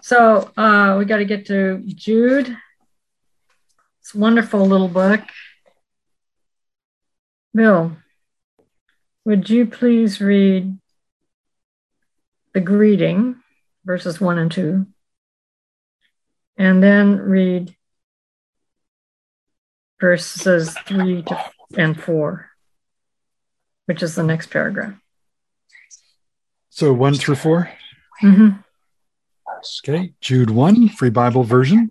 So we got to get to Jude. It's a wonderful little book. Bill, would you please read the greeting, verses 1 and 2, and then read verses 3 and 4, which is the next paragraph. So 1 through 4? Mm-hmm. Okay, Jude 1, Free Bible Version.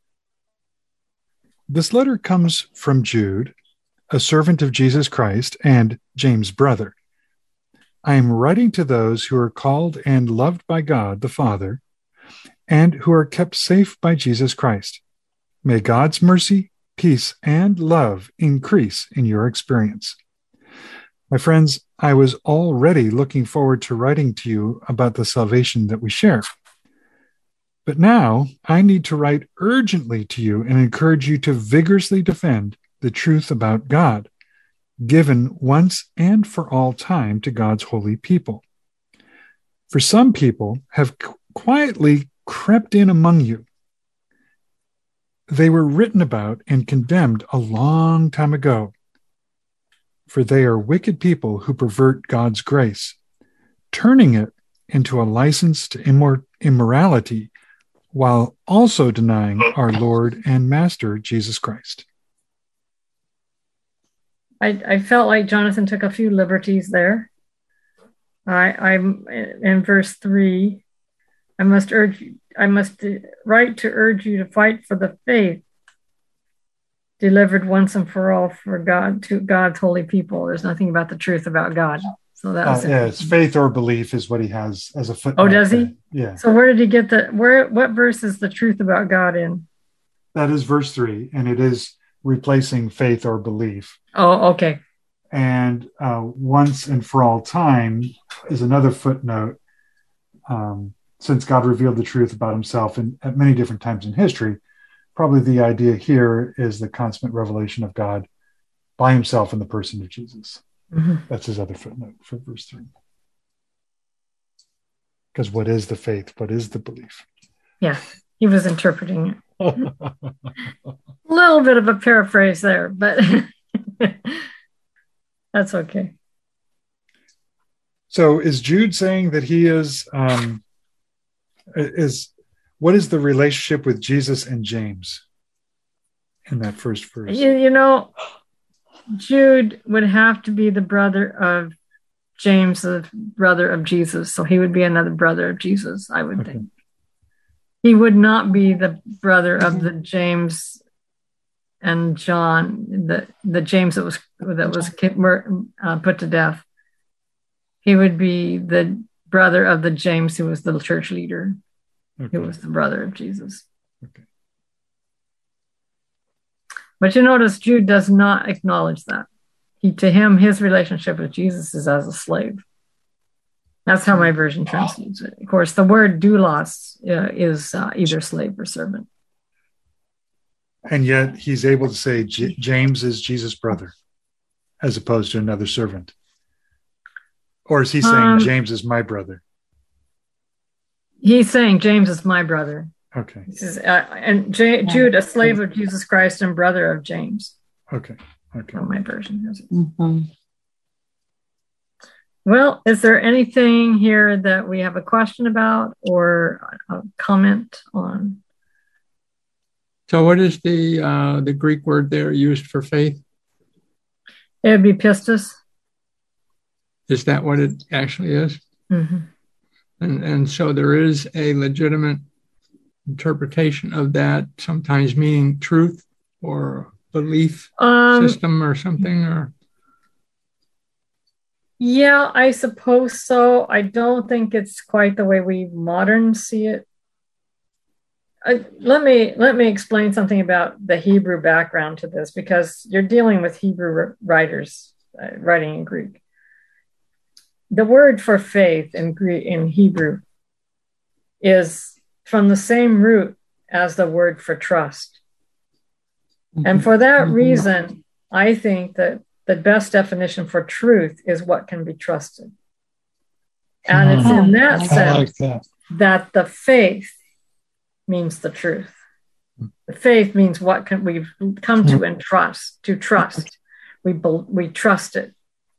This letter comes from Jude, a servant of Jesus Christ, and James' brother. I am writing to those who are called and loved by God the Father, and who are kept safe by Jesus Christ. May God's mercy, peace, and love increase in your experience. My friends, I was already looking forward to writing to you about the salvation that we share. But now I need to write urgently to you and encourage you to vigorously defend the truth about God, given once and for all time to God's holy people. For some people have quietly crept in among you. They were written about and condemned a long time ago, for they are wicked people who pervert God's grace, turning it into a license to immorality, while also denying our Lord and Master, Jesus Christ. I felt like Jonathan took a few liberties there. I'm in verse 3. I must write to urge you to fight for the faith delivered once and for all for God to God's holy people. There's nothing about the truth about God. So that was it's faith or belief is what he has as a footnote. Oh, does he? Yeah. So where did he get what verse is the truth about God in? That is verse 3, and it is replacing faith or belief. Oh, okay. And once and for all time is another footnote. Since God revealed the truth about himself at many different times in history, probably the idea here is the consummate revelation of God by himself in the person of Jesus. Mm-hmm. That's his other footnote for verse 3. Because what is the faith? What is the belief? Yeah, he was interpreting it. A little bit of a paraphrase there, but that's okay. So is Jude saying that he what is the relationship with Jesus and James in that first verse? You know, Jude would have to be the brother of James, the brother of Jesus. So he would be another brother of Jesus, I would think. He would not be the brother of the James and John, the James that was put to death. He would be the brother of the James who was the church leader, who was the brother of Jesus. Okay. But you notice Jude does not acknowledge that. To him, his relationship with Jesus is as a slave. That's how my version translates it. Of course, the word doulos is either slave or servant. And yet he's able to say James is Jesus' brother, as opposed to another servant. Or is he saying James is my brother? He's saying James is my brother. Okay. Jude, a slave of Jesus Christ and brother of James. Okay. My version has it. Mm-hmm. Well, is there anything here that we have a question about or a comment on? So what is the Greek word there used for faith? It would be pistis. Is that what it actually is? Mm-hmm. And so there is a legitimate interpretation of that, sometimes meaning truth or belief system or something, or? Yeah, I suppose so. I don't think it's quite the way we moderns see it. Let me explain something about the Hebrew background to this, because you're dealing with Hebrew writers writing in Greek. The word for faith in Hebrew is from the same root as the word for trust. And for that reason, I think that the best definition for truth is what can be trusted. And it's in that sense that the faith means the truth. The faith means what we've come to and trust. To trust, we trust it.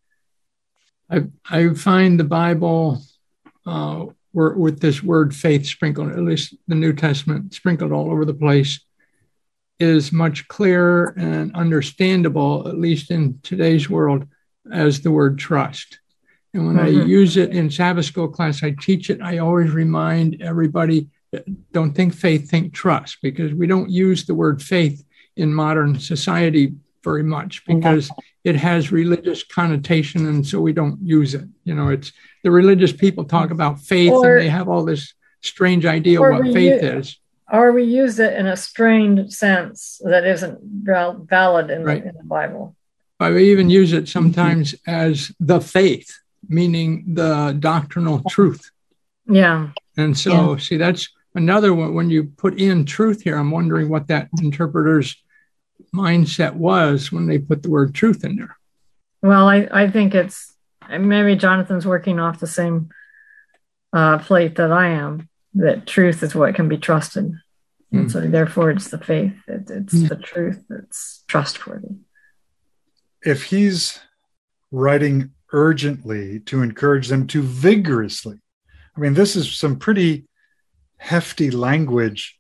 I find the Bible with this word faith sprinkled, at least the New Testament sprinkled all over the place, is much clearer and understandable, at least in today's world, as the word trust. And when I use it in Sabbath school class, I teach it, I always remind everybody, don't think faith, think trust, because we don't use the word faith in modern society very much because it has religious connotation, and so we don't use it. It's the religious people talk about faith, and they have all this strange idea of what faith is. Or we use it in a strained sense that isn't valid in the Bible. I even use it sometimes as the faith, meaning the doctrinal truth. Yeah. And so, see, that's another one. When you put in truth here, I'm wondering what that interpreter's mindset was when they put the word truth in there. Well, I think it's maybe Jonathan's working off the same plate that I am, that truth is what can be trusted. And so therefore it's the faith. It's the truth that's trustworthy. If he's writing urgently to encourage them to vigorously, I mean, this is some pretty hefty language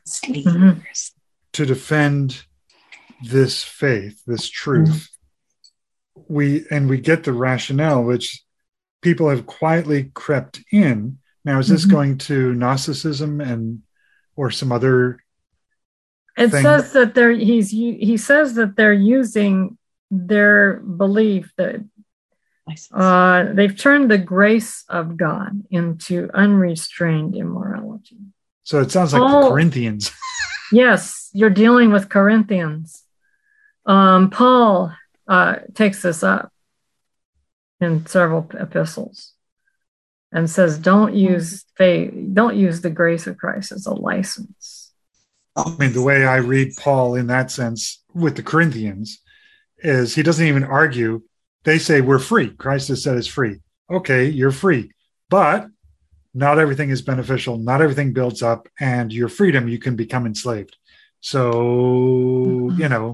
to defend this faith, this truth. We get the rationale, which people have quietly crept in. Now, is this going to Gnosticism or some other? It says that he says that they're using their belief that they've turned the grace of God into unrestrained immorality. So it sounds like the Corinthians. Yes, you're dealing with Corinthians. Paul takes this up in several epistles and says, don't use the grace of Christ as a license. I mean, the way I read Paul in that sense with the Corinthians is he doesn't even argue. They say we're free. Christ has said it's free. Okay, you're free. But not everything is beneficial. Not everything builds up. And your freedom, you can become enslaved. So,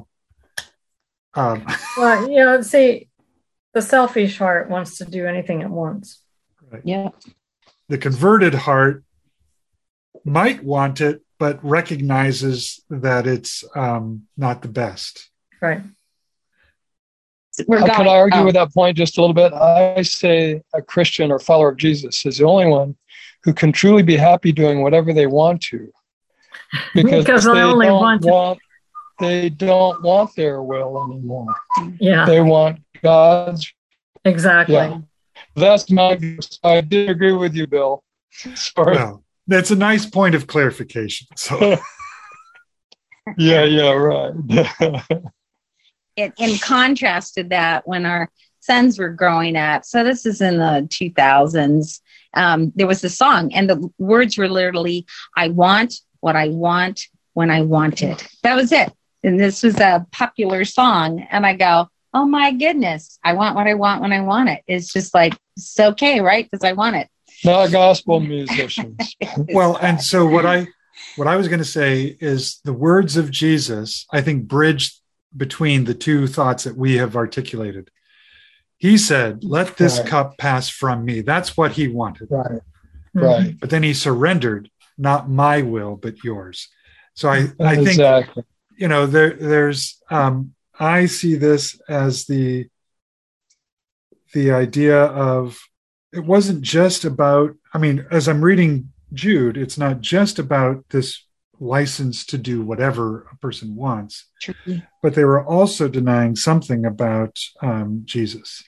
well, see, the selfish heart wants to do anything at once. Right. Yeah. The converted heart might want it, but recognizes that it's not the best. Right. Can I argue with that point just a little bit? I say a Christian or follower of Jesus is the only one who can truly be happy doing whatever they want to. Because they don't want their will anymore. Yeah. They want God's. Exactly. Yeah. That's my view. I did agree with you, Bill. Sorry. Well, that's a nice point of clarification. So. Yeah, right. In contrast to that, when our sons were growing up, so this is in the 2000s, there was a song, and the words were literally, I want what I want when I want it. That was it. And this was a popular song. And I go, oh my goodness, I want what I want when I want it. It's just like, it's okay, right? Because I want it. Not gospel musicians. Well, and so what I was going to say is the words of Jesus, I think, bridged between the two thoughts that we have articulated. He said, let this cup pass from me. That's what he wanted. Right. But then he surrendered, not my will, but yours. So I think, exactly. There's, I see this as the idea of, it wasn't just about, as I'm reading Jude, it's not just about this license to do whatever a person wants, but they were also denying something about Jesus.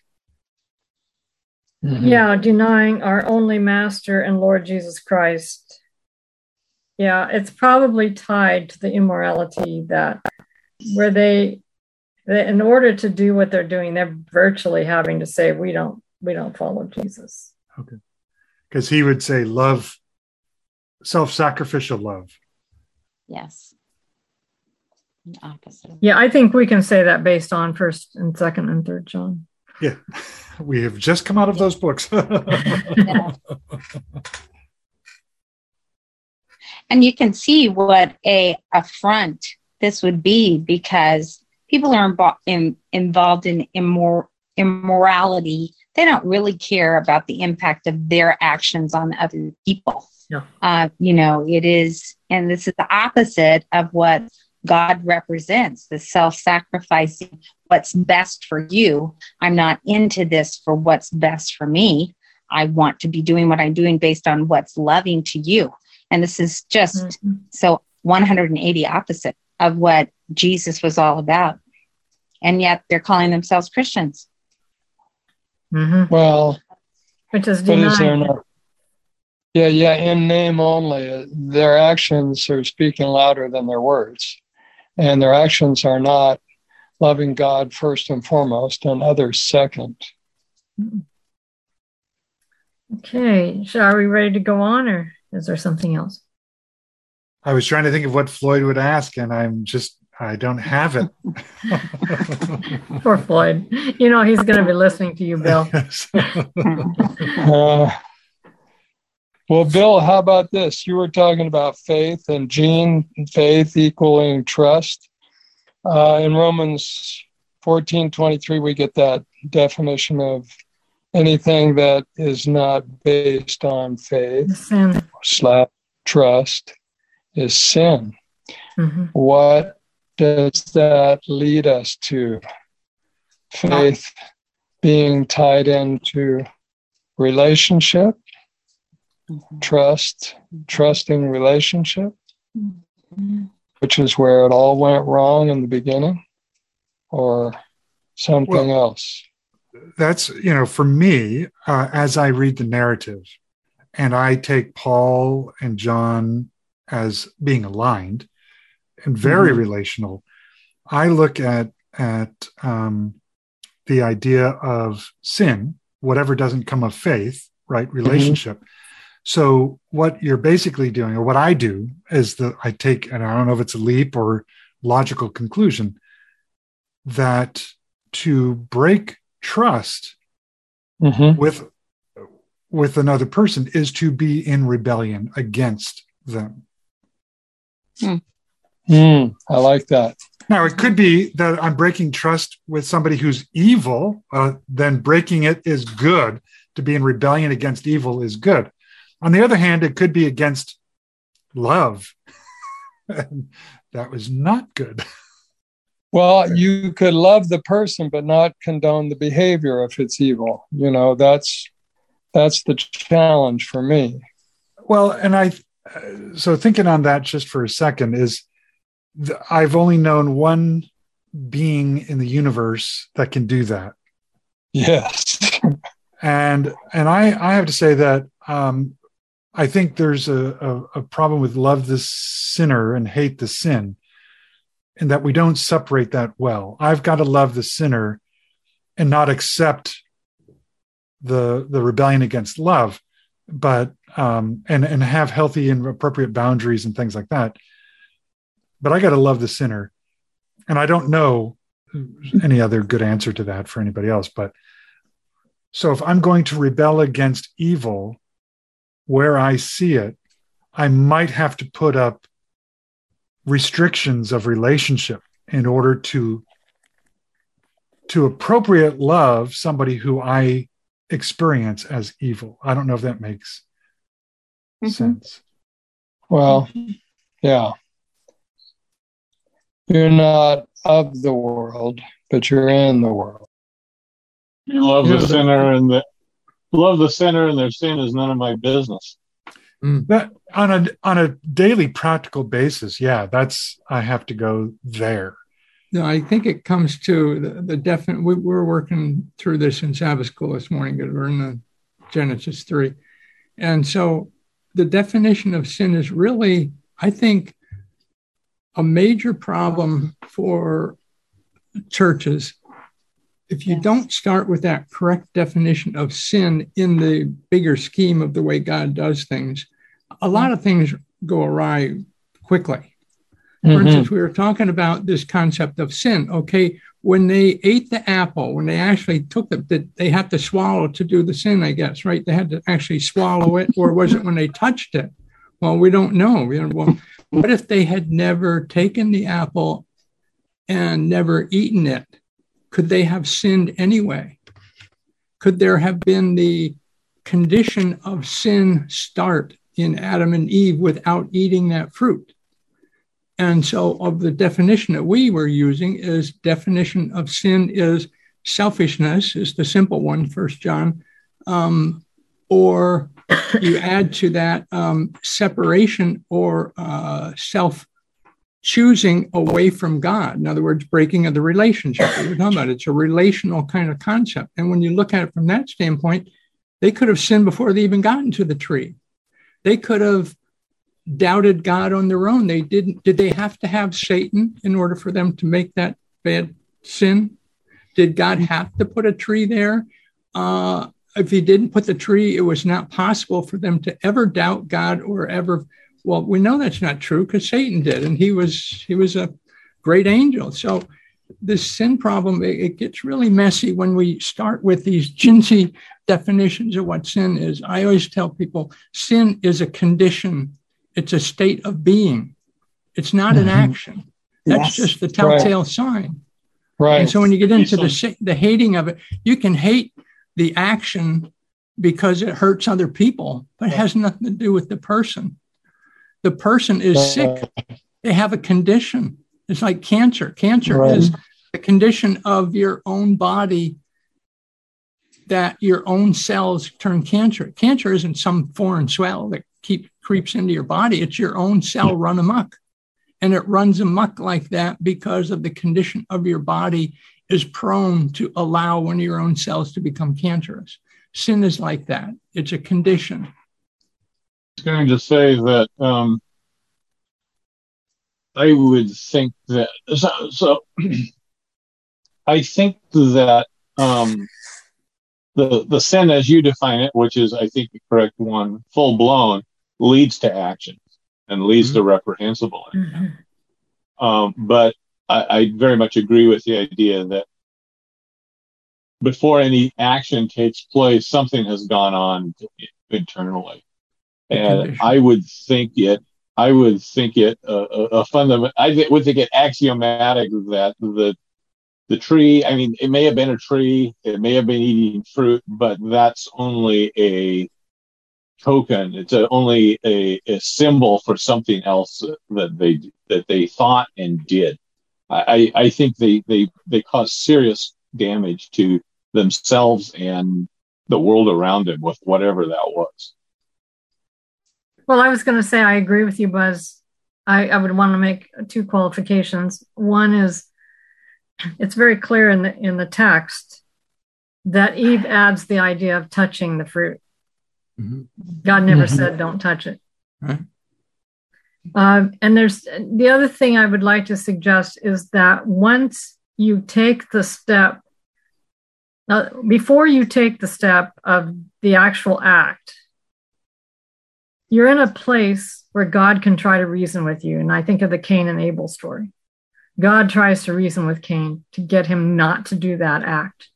Yeah, denying our only Master and Lord Jesus Christ. Yeah, it's probably tied to the immorality that where they in order to do what they're doing, they're virtually having to say, we don't follow Jesus. Okay. Because he would say love, self-sacrificial love. Yes. Opposite. Yeah, I think we can say that based on 1st and 2nd and 3rd John. Yeah, we have just come out of those books. And you can see what a affront this would be, because people are involved in immorality. They don't really care about the impact of their actions on other people. Yeah. It is, and this is the opposite of what God represents, the self-sacrificing, what's best for you. I'm not into this for what's best for me. I want to be doing what I'm doing based on what's loving to you. And this is just so 180 opposite of what Jesus was all about. And yet they're calling themselves Christians. Mm-hmm. Well, which is but is there denied. not? Yeah, in name only. Their actions are speaking louder than their words. And their actions are not loving God first and foremost and others second. Okay. So are we ready to go on, or is there something else? I was trying to think of what Floyd would ask, and I don't have it. Poor Floyd. He's going to be listening to you, Bill. Well, Bill, how about this? You were talking about faith, and Gene, faith equaling trust. In Romans 14:23, we get that definition of anything that is not based on faith Sin. / trust is sin. Mm-hmm. What does that lead us to? Faith being tied into relationship, trusting relationship, which is where it all went wrong in the beginning, or something else? That's, for me, as I read the narrative and I take Paul and John as being aligned and very relational, I look at the idea of sin, whatever doesn't come of faith, right? Relationship. So what you're basically doing, or what I do, is I take, and I don't know if it's a leap or logical conclusion, that to break trust with another person is to be in rebellion against them. I like that. Now, it could be that I'm breaking trust with somebody who's evil, then breaking it is good. To be in rebellion against evil is good. On the other hand, it could be against love. That was not good. Well, you could love the person, but not condone the behavior if it's evil. That's the challenge for me. Well, and so thinking on that just for a second is, I've only known one being in the universe that can do that. Yes. And I have to say that I think there's a problem with love the sinner and hate the sin, and that we don't separate that well. I've got to love the sinner and not accept the rebellion against love, but and have healthy and appropriate boundaries and things like that. But I got to love the sinner, and I don't know any other good answer to that for anybody else. But so if I'm going to rebel against evil where I see it, I might have to put up restrictions of relationship in order to appropriate love somebody who I experience as evil. I don't know if that makes sense. Well, yeah. You're not of the world, but you're in the world. You love the sinner, and their sin is none of my business. That on a daily practical basis, I have to go there. No, I think it comes to the definite. We're working through this in Sabbath school this morning. We're in the Genesis 3, and so the definition of sin is really, I think, a major problem for churches. If you don't start with that correct definition of sin in the bigger scheme of the way God does things, a lot of things go awry quickly. For instance, we were talking about this concept of sin. Okay, when they ate the apple, when they actually took they had to swallow to do the sin, I guess, right? They had to actually swallow it, or was it when they touched it? Well, we don't know. Well, what if they had never taken the apple and never eaten it? Could they have sinned anyway? Could there have been the condition of sin start in Adam and Eve without eating that fruit? And so of the definition that we were using is definition of sin is selfishness, is the simple one, 1 John, or you add to that separation or self-choosing away from God. In other words, breaking of the relationship that we're talking about. It's a relational kind of concept. And when you look at it from that standpoint, they could have sinned before they even got into the tree. They could have doubted God on their own. They didn't. Did they have to have Satan in order for them to make that bad sin? Did God have to put a tree there? If he didn't put the tree, it was not possible for them to ever doubt God or ever. Well, we know that's not true because Satan did, and he was a great angel. So this sin problem, it gets really messy when we start with these ginsy definitions of what sin is. I always tell people sin is a condition. It's a state of being. It's not an action. That's just the telltale sign. Right. And so when you get into the hating of it, you can hate the action because it hurts other people, but it has nothing to do with the person. The person is sick. They have a condition. It's like cancer. Cancer is the condition of your own body that your own cells turn cancer. Cancer isn't some foreign swell that creeps into your body. It's your own cell run amok. And it runs amok like that because of the condition of your body is prone to allow one of your own cells to become cancerous. Sin is like that. It's a condition. I was going to say that I would think that, so I think that the sin as you define it, which is, I think, the correct one, full blown, leads to action and leads to reprehensible. But I very much agree with the idea that before any action takes place, something has gone on internally. And I would think it a fundamental, I would think it axiomatic that the tree, I mean, it may have been a tree, it may have been eating fruit, but that's only a token. It's only a symbol for something else that they thought and did. I think they caused serious damage to themselves and the world around them with whatever that was. Well, I was going to say I agree with you, Buzz. I would want to make two qualifications. One is it's very clear in the text that Eve adds the idea of touching the fruit. God never said don't touch it. Right. And there's the other thing I would like to suggest is that once you take the step, before you take the step of the actual act, you're in a place where God can try to reason with you. And I think of the Cain and Abel story. God tries to reason with Cain to get him not to do that act.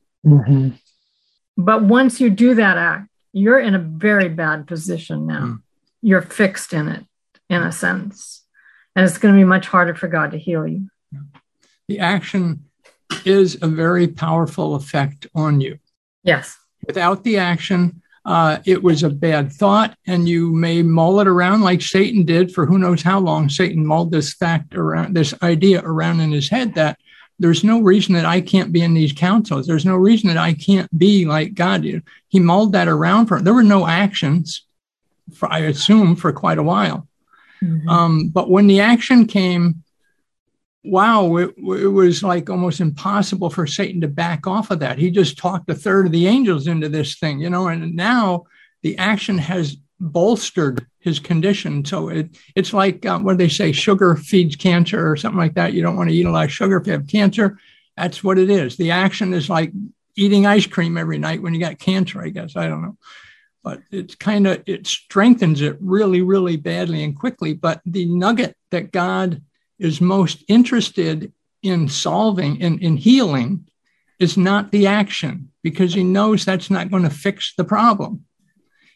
But once you do that act, you're in a very bad position now. You're fixed in it, in a sense. And it's going to be much harder for God to heal you. The action is a very powerful effect on you. Yes. Without the action, it was a bad thought, and you may mull it around like Satan did for who knows how long. Satan mulled this idea around in his head that there's no reason that I can't be in these councils. There's no reason that I can't be like God did. He mulled that around there were no actions, I assume, for quite a while. But when the action came, wow, it was like almost impossible for Satan to back off of that. He just talked a third of the angels into this thing, and now the action has bolstered his condition. So it's like, what do they say? Sugar feeds cancer or something like that. You don't want to eat a lot of sugar if you have cancer. That's what it is. The action is like eating ice cream every night when you got cancer, I guess. I don't know. But it strengthens it really, really badly and quickly. But the nugget that God is most interested in solving, in healing, is not the action, because he knows that's not going to fix the problem.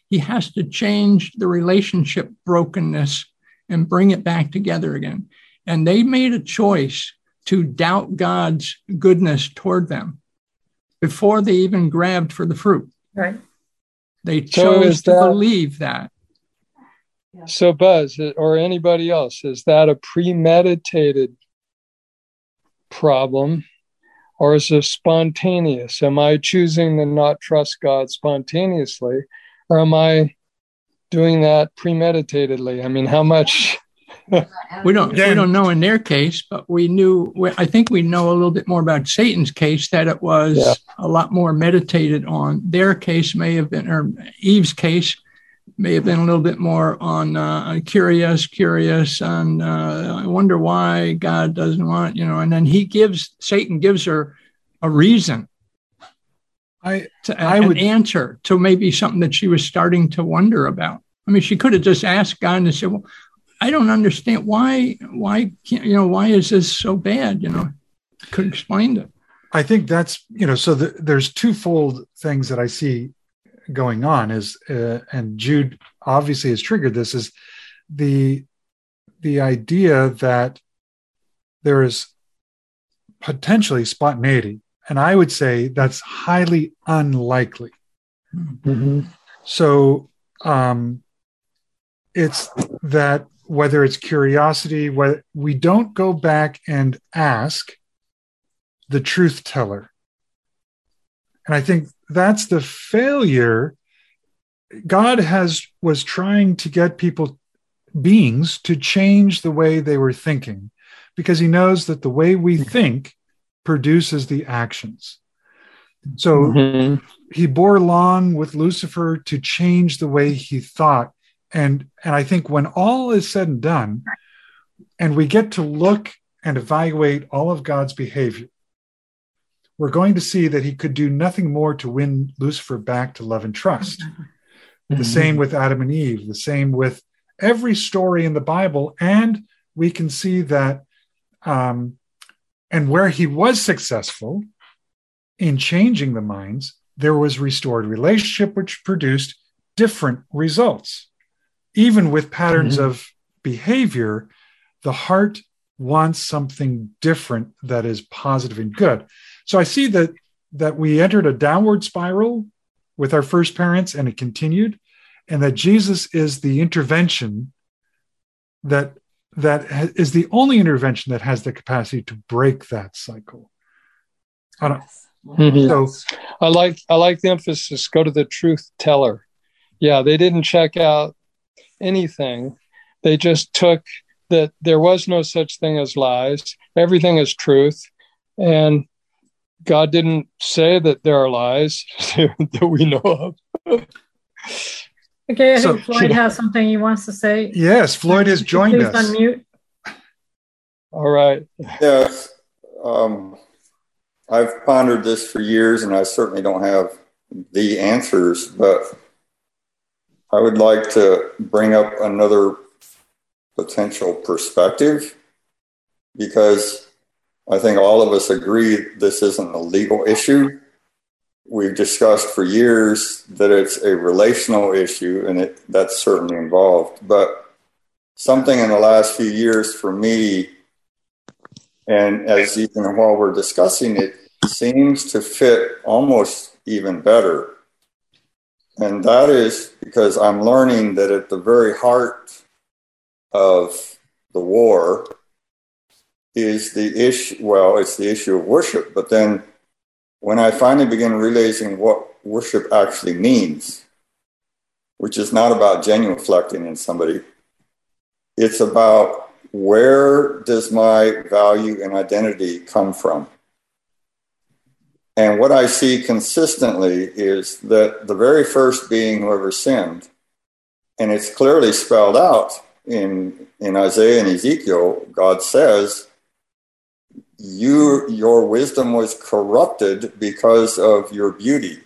He has to change the relationship brokenness and bring it back together again. And they made a choice to doubt God's goodness toward them before they even grabbed for the fruit. Right. They chose to believe that. So, Buzz, or anybody else, is that a premeditated problem, or is it spontaneous? Am I choosing to not trust God spontaneously, or am I doing that premeditatedly? I mean, how much? We don't know in their case, but I think we know a little bit more about Satan's case, that it was a lot more meditated on. Their case may have been, or Eve's case may have been a little bit more on curious, and I wonder why God doesn't want, and then Satan gives her a reason, an answer to maybe something that she was starting to wonder about. I mean, she could have just asked God and said, well, I don't understand why can't, why is this so bad? Could explain it. I think that's, so there's twofold things that I see going on and Jude obviously has triggered this, is the idea that there is potentially spontaneity. And I would say that's highly unlikely. Mm-hmm. So it's that whether it's curiosity, whether we don't go back and ask the truth teller. And I think that's the failure. God was trying to get beings to change the way they were thinking, because he knows that the way we think produces the actions. So he bore along with Lucifer to change the way he thought. And I think when all is said and done, and we get to look and evaluate all of God's behavior, we're going to see that he could do nothing more to win Lucifer back to love and trust. The same with Adam and Eve, the same with every story in the Bible. And we can see that, and where he was successful in changing the minds, there was restored relationship, which produced different results. Even with patterns of behavior, the heart wants something different that is positive and good. So I see that we entered a downward spiral with our first parents, and it continued, and that Jesus is the intervention that is the only intervention that has the capacity to break that cycle. So I like the emphasis. Go to the truth teller. Yeah, they didn't check out anything. They just took that there was no such thing as lies. Everything is truth. And God didn't say that there are lies that we know of. Okay, I think Floyd has something he wants to say. Yes, Floyd has joined us. Please unmute. All right. Yes. I've pondered this for years, and I certainly don't have the answers, but I would like to bring up another potential perspective, because I think all of us agree this isn't a legal issue. We've discussed for years that it's a relational issue, and that's certainly involved. But something in the last few years for me, and as even while we're discussing it, seems to fit almost even better. And that is because I'm learning that at the very heart of the war is the issue, it's the issue of worship. But then when I finally begin realizing what worship actually means, which is not about genuflecting in somebody, it's about where does my value and identity come from? And what I see consistently is that the very first being who ever sinned, and it's clearly spelled out in Isaiah and Ezekiel, God says, your wisdom was corrupted because of your beauty.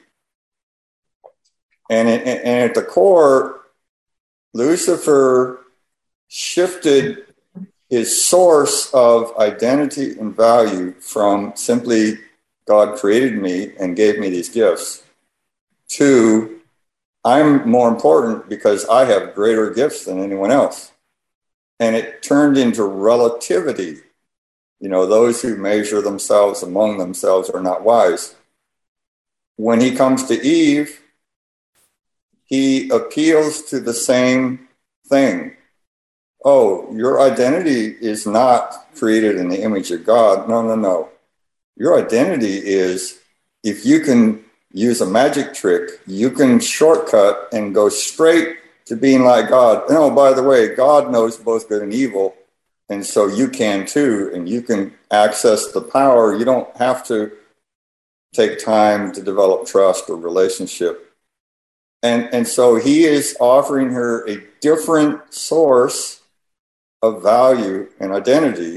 And at the core, Lucifer shifted his source of identity and value from simply God created me and gave me these gifts to I'm more important because I have greater gifts than anyone else. And it turned into relativity. You know, those who measure themselves among themselves are not wise. When he comes to Eve, he appeals to the same thing. Oh, your identity is not created in the image of God. No. Your identity is, if you can use a magic trick, you can shortcut and go straight to being like God. And oh, by the way, God knows both good and evil. And so you can too, and you can access the power. You don't have to take time to develop trust or relationship. And so he is offering her a different source of value and identity.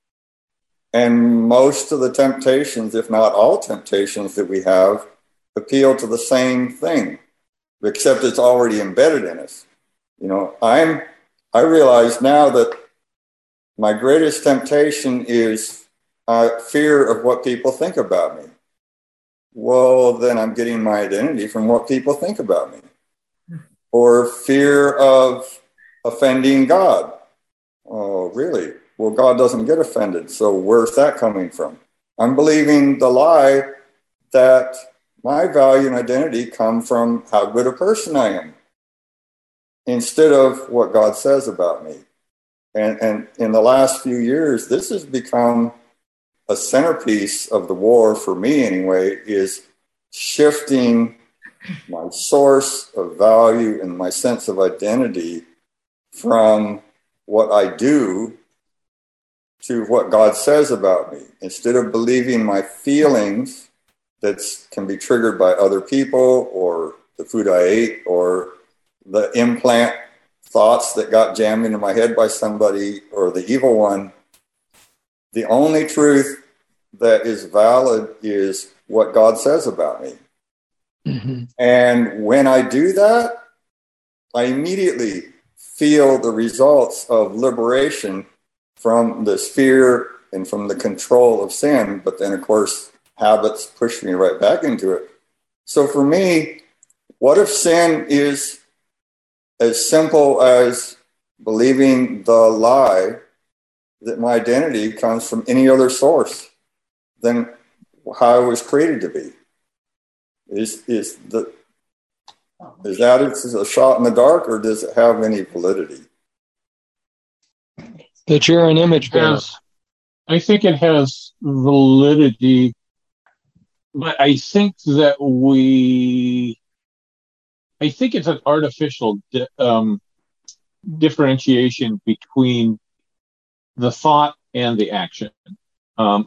And most of the temptations, if not all temptations that we have, appeal to the same thing, except it's already embedded in us. You know, I realize now that my greatest temptation is fear of what people think about me. Well, then I'm getting my identity from what people think about me. Or fear of offending God. Oh, really? Well, God doesn't get offended. So where's that coming from? I'm believing the lie that my value and identity come from how good a person I am, instead of what God says about me. And in the last few years, this has become a centerpiece of the war for me anyway, is shifting my source of value and my sense of identity from what I do to what God says about me. Instead of believing my feelings that can be triggered by other people or the food I ate or the implant thoughts that got jammed into my head by somebody or the evil one, the only truth that is valid is what God says about me. Mm-hmm. And when I do that, I immediately feel the results of liberation from this fear and from the control of sin. But then, of course, habits push me right back into it. So for me, what if sin is as simple as believing the lie that my identity comes from any other source than how I was created to be? Is that a shot in the dark, or does it have any validity? That you're an image bearer. I think it has validity, but I think it's an artificial differentiation between the thought and the action. I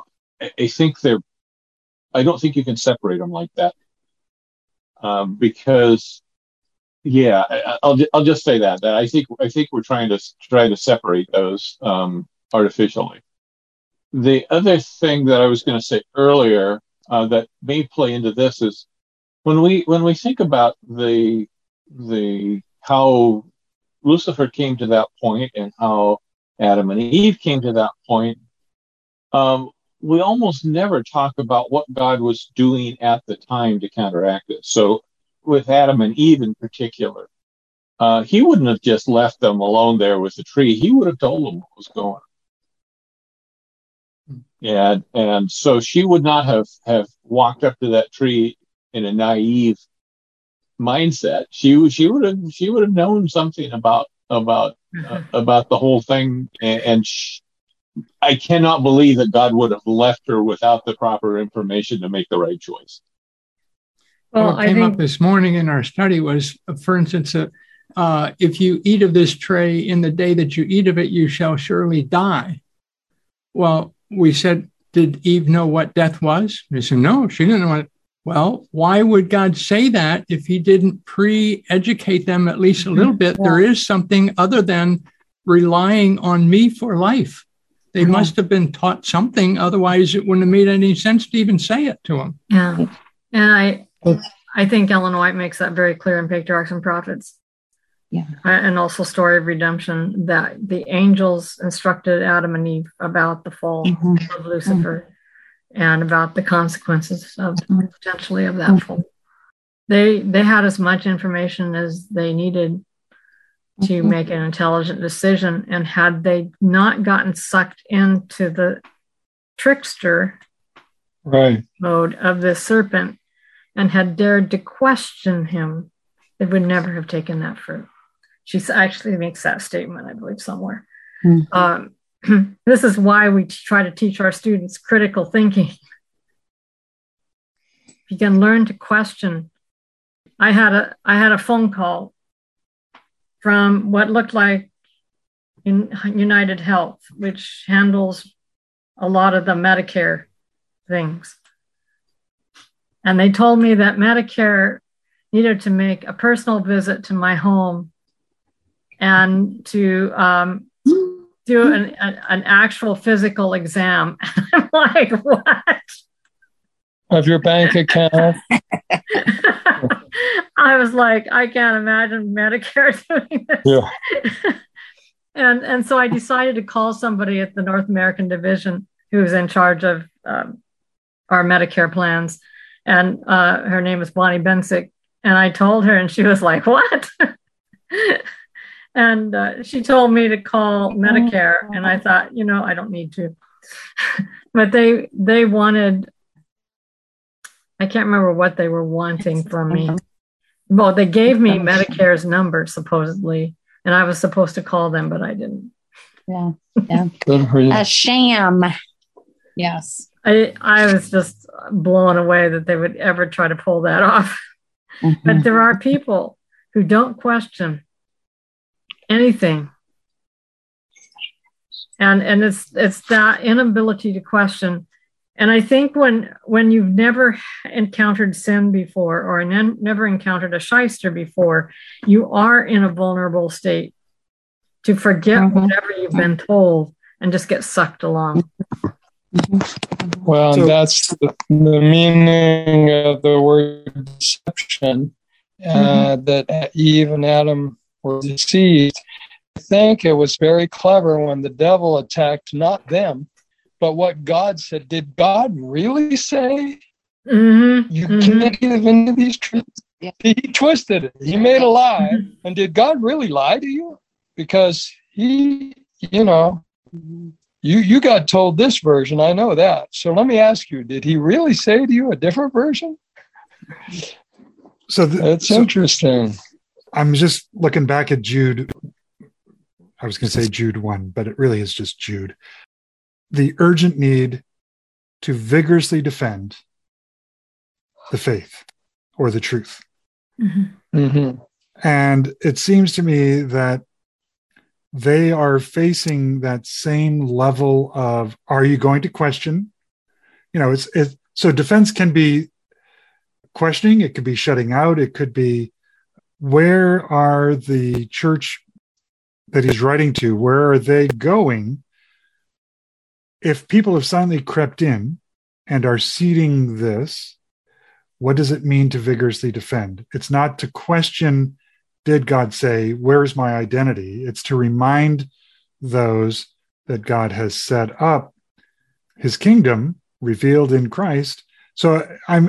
don't think you can separate them like that. Because, I'll just say that I think we're trying to separate those artificially. The other thing that I was going to say earlier that may play into this is when we think about the how Lucifer came to that point and how Adam and Eve came to that point. We almost never talk about what God was doing at the time to counteract it. So with Adam and Eve in particular, he wouldn't have just left them alone there with the tree. He would have told them what was going on. And so she would not have walked up to that tree in a naive mindset. She would have known something about the whole thing. And I cannot believe that God would have left her without the proper information to make the right choice. Well, what came up this morning in our study was, for instance, if you eat of this tree in the day that you eat of it, you shall surely die. Well, we said, did Eve know what death was? They said, no, she didn't know what. Well, why would God say that if he didn't pre-educate them at least a little bit? Yeah. There is something other than relying on me for life. They must have been taught something. Otherwise, it wouldn't have made any sense to even say it to them. Yeah. And I think Ellen White makes that very clear in Patriarchs and Prophets. Yeah. And also Story of Redemption, that the angels instructed Adam and Eve about the fall of Lucifer and about the consequences of potentially of that fall. they had as much information as they needed to make an intelligent decision. And had they not gotten sucked into the trickster mode of the serpent and had dared to question him, they would never have taken that fruit. She actually makes that statement, I believe, somewhere. This is why we try to teach our students critical thinking. If you can learn to question. I had a phone call from what looked like United Health, which handles a lot of the Medicare things. And they told me that Medicare needed to make a personal visit to my home and to do an actual physical exam. I'm like, what? Of your bank account? I was like, I can't imagine Medicare doing this. Yeah. And so I decided to call somebody at the North American division who was in charge of our Medicare plans. And her name is Bonnie Bensick. And I told her, and she was like, what? And she told me to call Medicare. And I thought, I don't need to. But they wanted, I can't remember what they were wanting from me. Well, they gave me Medicare's number, supposedly, and I was supposed to call them, but I didn't. Yeah. Good for you. A sham. Yes. I was just blown away that they would ever try to pull that off. But there are people who don't question anything. And it's that inability to question. And I think when you've never encountered sin before or never encountered a shyster before, you are in a vulnerable state to forget whatever you've been told and just get sucked along. Well, and that's the meaning of the word deception, that Eve and Adam were deceived. I think it was very clever when the devil attacked not them, but what God said. Did God really say you can't give into these truths? Yeah. He twisted it. He made a lie. And did God really lie to you? Because he, you got told this version. I know that. So let me ask you, did he really say to you a different version? So that's interesting. I'm just looking back at Jude. I was going to say Jude 1, but it really is just Jude. The urgent need to vigorously defend the faith or the truth. And it seems to me that they are facing that same level of, are you going to question? So defense can be questioning, it could be shutting out, it could be, where are the church that he's writing to, where are they going? If people have silently crept in and are seeding this, what does it mean to vigorously defend? It's not to question, did God say, where's my identity? It's to remind those that God has set up his kingdom revealed in Christ. So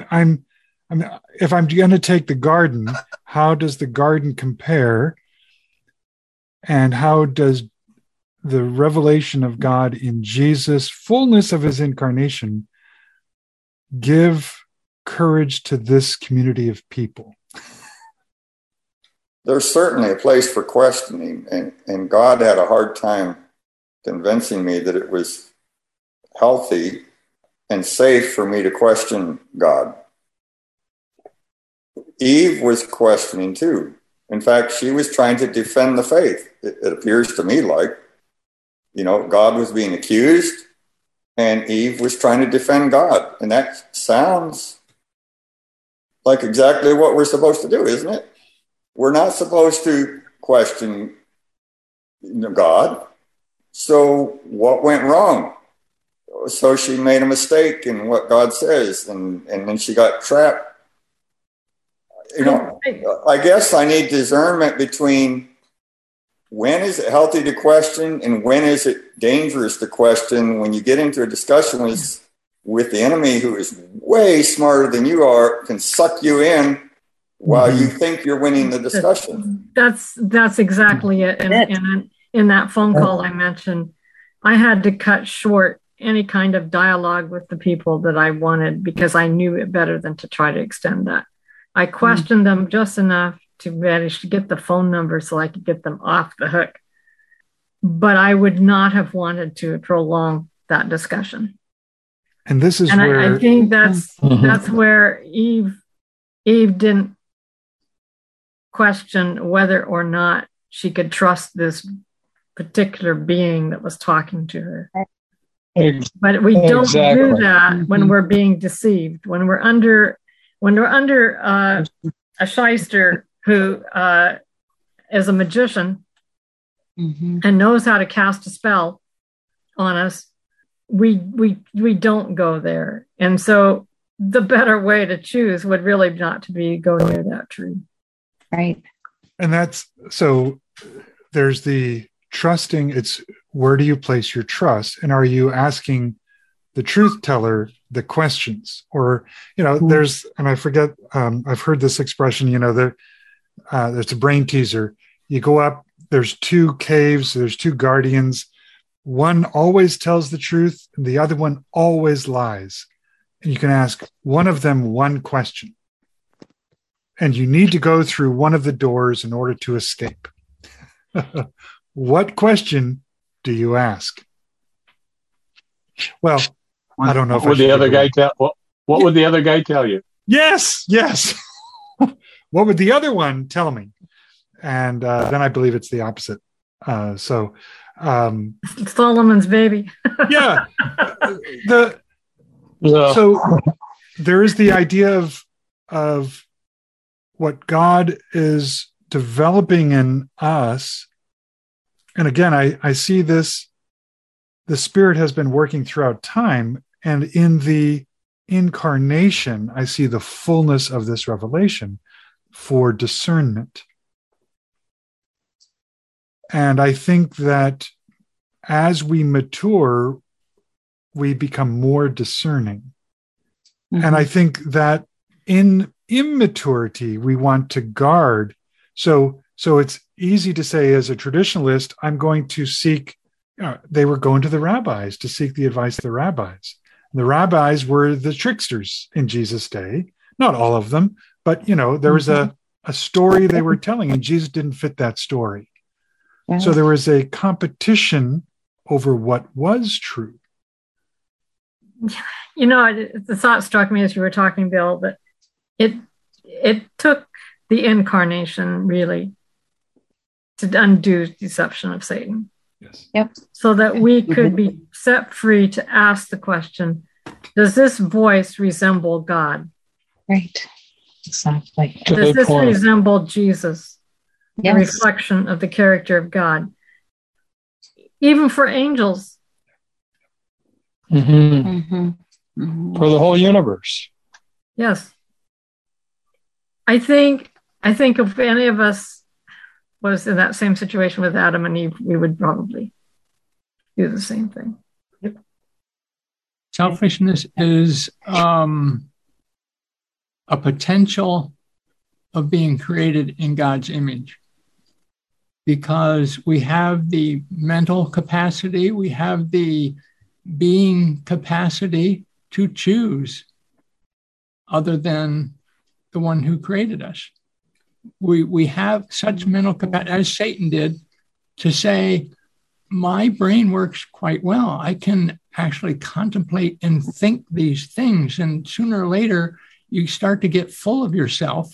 if I'm going to take the garden, how does the garden compare? And how does the revelation of God in Jesus, fullness of his incarnation, give courage to this community of people? There's certainly a place for questioning, and God had a hard time convincing me that it was healthy and safe for me to question God. Eve was questioning too. In fact, she was trying to defend the faith. It appears to me like, God was being accused and Eve was trying to defend God. And that sounds like exactly what we're supposed to do, isn't it? We're not supposed to question God. So what went wrong? So she made a mistake in what God says, and then she got trapped. I guess I need discernment between when is it healthy to question and when is it dangerous to question when you get into a discussion with the enemy who is way smarter than you are, can suck you in while you think you're winning the discussion. That's exactly it. And in that phone call I mentioned, I had to cut short any kind of dialogue with the people that I wanted because I knew it better than to try to extend that. I questioned them just enough to manage to get the phone number so I could get them off the hook. But I would not have wanted to prolong that discussion. And this is where I think that's where Eve didn't question whether or not she could trust this particular being that was talking to her. But we don't do that when we're being deceived. When we're under a shyster who is a magician and knows how to cast a spell on us, we don't go there. And so the better way to choose would really not to be go near that tree. Right. And that's so there's the trusting. It's where do you place your trust? And are you asking the truth teller the questions? Or, there's, and I forget, I've heard this expression, there's a brain teaser. You go up, there's two caves, there's two guardians. One always tells the truth, and the other one always lies. And you can ask one of them one question. And you need to go through one of the doors in order to escape. What question do you ask? Well, I don't know if what would the other guy tell you? Yes. What would the other one tell me? And then I believe it's the opposite. Solomon's baby. Yeah. So there is the idea of what God is developing in us. And again, I see this, the Spirit has been working throughout time, and in the incarnation, I see the fullness of this revelation for discernment. And I think that as we mature, we become more discerning. And I think that in immaturity, we want to guard. So it's easy to say, as a traditionalist, I'm going to seek, they were going to the rabbis to seek the advice of the rabbis. And the rabbis were the tricksters in Jesus' day. Not all of them, but, there was a story they were telling, and Jesus didn't fit that story. So there was a competition over what was true. The thought struck me as you were talking, Bill, that it took the incarnation really to undo deception of Satan. Yes. Yep. So that we could be set free to ask the question, does this voice resemble God? Right. Exactly. Does this resemble Jesus? Yes. The reflection of the character of God. Even for angels. For the whole universe. Yes. I think if any of us was in that same situation with Adam and Eve, we would probably do the same thing. Yep. Selfishness is a potential of being created in God's image, because we have the mental capacity, we have the being capacity to choose other than the one who created us. We have such mental capacity, as Satan did, to say, my brain works quite well. I can actually contemplate and think these things. And sooner or later, you start to get full of yourself.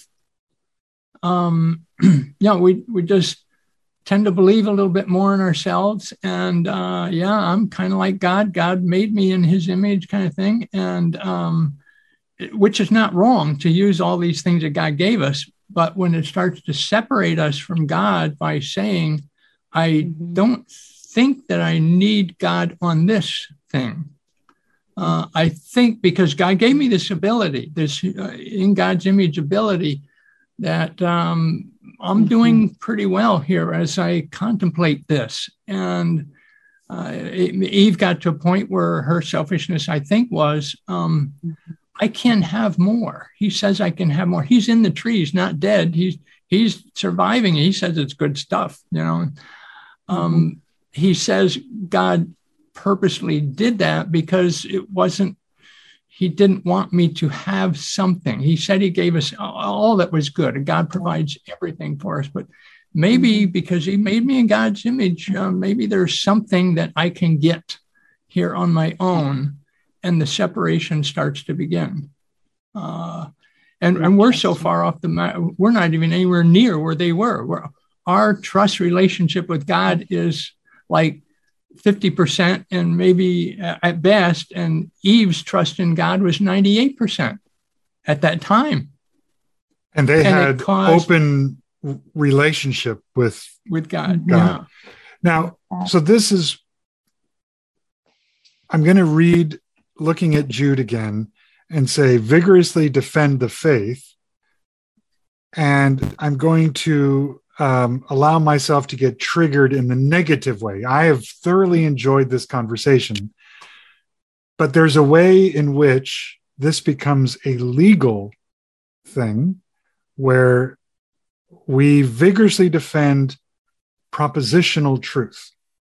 We just tend to believe a little bit more in ourselves. And I'm kind of like God. God made me in his image, kind of thing. And which is not wrong to use all these things that God gave us. But when it starts to separate us from God by saying, I don't think that I need God on this thing. I think because God gave me this ability, this in God's image ability, that I'm doing pretty well here as I contemplate this. And Eve got to a point where her selfishness, I think, was I can have more. He says I can have more. He's in the trees, not dead. He's surviving. He says it's good stuff, you know. He says God purposely did that because he didn't want me to have something. He said he gave us all that was good, and God provides everything for us. But maybe because he made me in God's image, maybe there's something that I can get here on my own, and the separation starts to begin. And we're so far off the map, we're not even anywhere near where they were. Our trust relationship with God is like 50% and maybe at best, and Eve's trust in God was 98% at that time. And they had open relationship with God. Yeah. Now, so this is, I'm going to read, looking at Jude again, and say, vigorously defend the faith. And I'm going to allow myself to get triggered in the negative way. I have thoroughly enjoyed this conversation, but there's a way in which this becomes a legal thing where we vigorously defend propositional truth.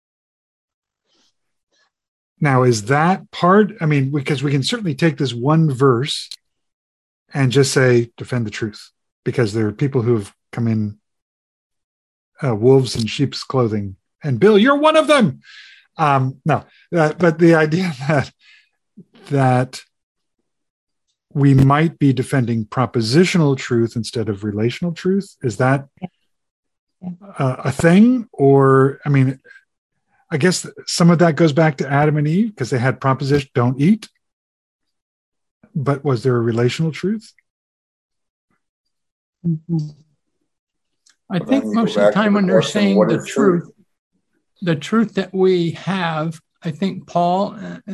Now, is that part? I mean, because we can certainly take this one verse and just say, defend the truth, because there are people who have come in wolves in sheep's clothing. And Bill, you're one of them. No, but the idea that we might be defending propositional truth instead of relational truth, is that a thing? Or, I mean, I guess some of that goes back to Adam and Eve because they had proposition, don't eat. But was there a relational truth? I think most of the time when they're saying the truth that we have, I think Paul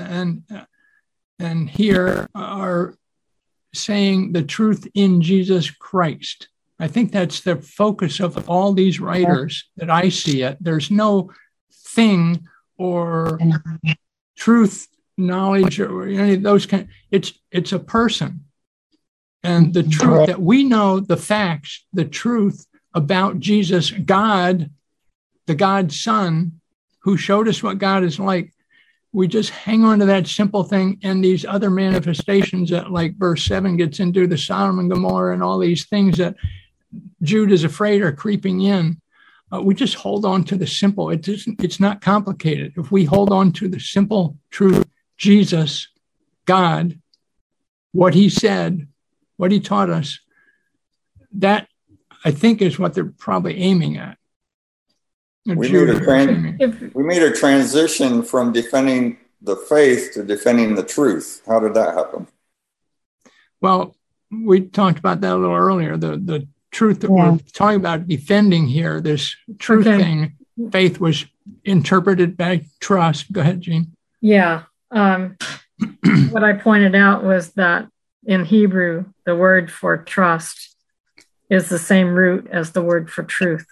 and here are saying the truth in Jesus Christ. I think that's the focus of all these writers that I see it. There's no thing or truth, knowledge, or any of those kind. It's a person, and the truth that we know, the facts, the truth about Jesus, God, the God's Son, who showed us what God is like. We just hang on to that simple thing, and these other manifestations that, like verse 7 gets into, the Sodom and Gomorrah and all these things that Jude is afraid are creeping in. We just hold on to the simple. It's not complicated. If we hold on to the simple truth, Jesus, God, what he said, what he taught us, that I think is what they're probably aiming at. We made a transition from defending the faith to defending the truth. How did that happen? Well, we talked about that a little earlier. The truth that we're talking about defending here, this truth thing, faith was interpreted by trust. Go ahead, Jean. Yeah. What I pointed out was that in Hebrew, the word for trust is the same root as the word for truth.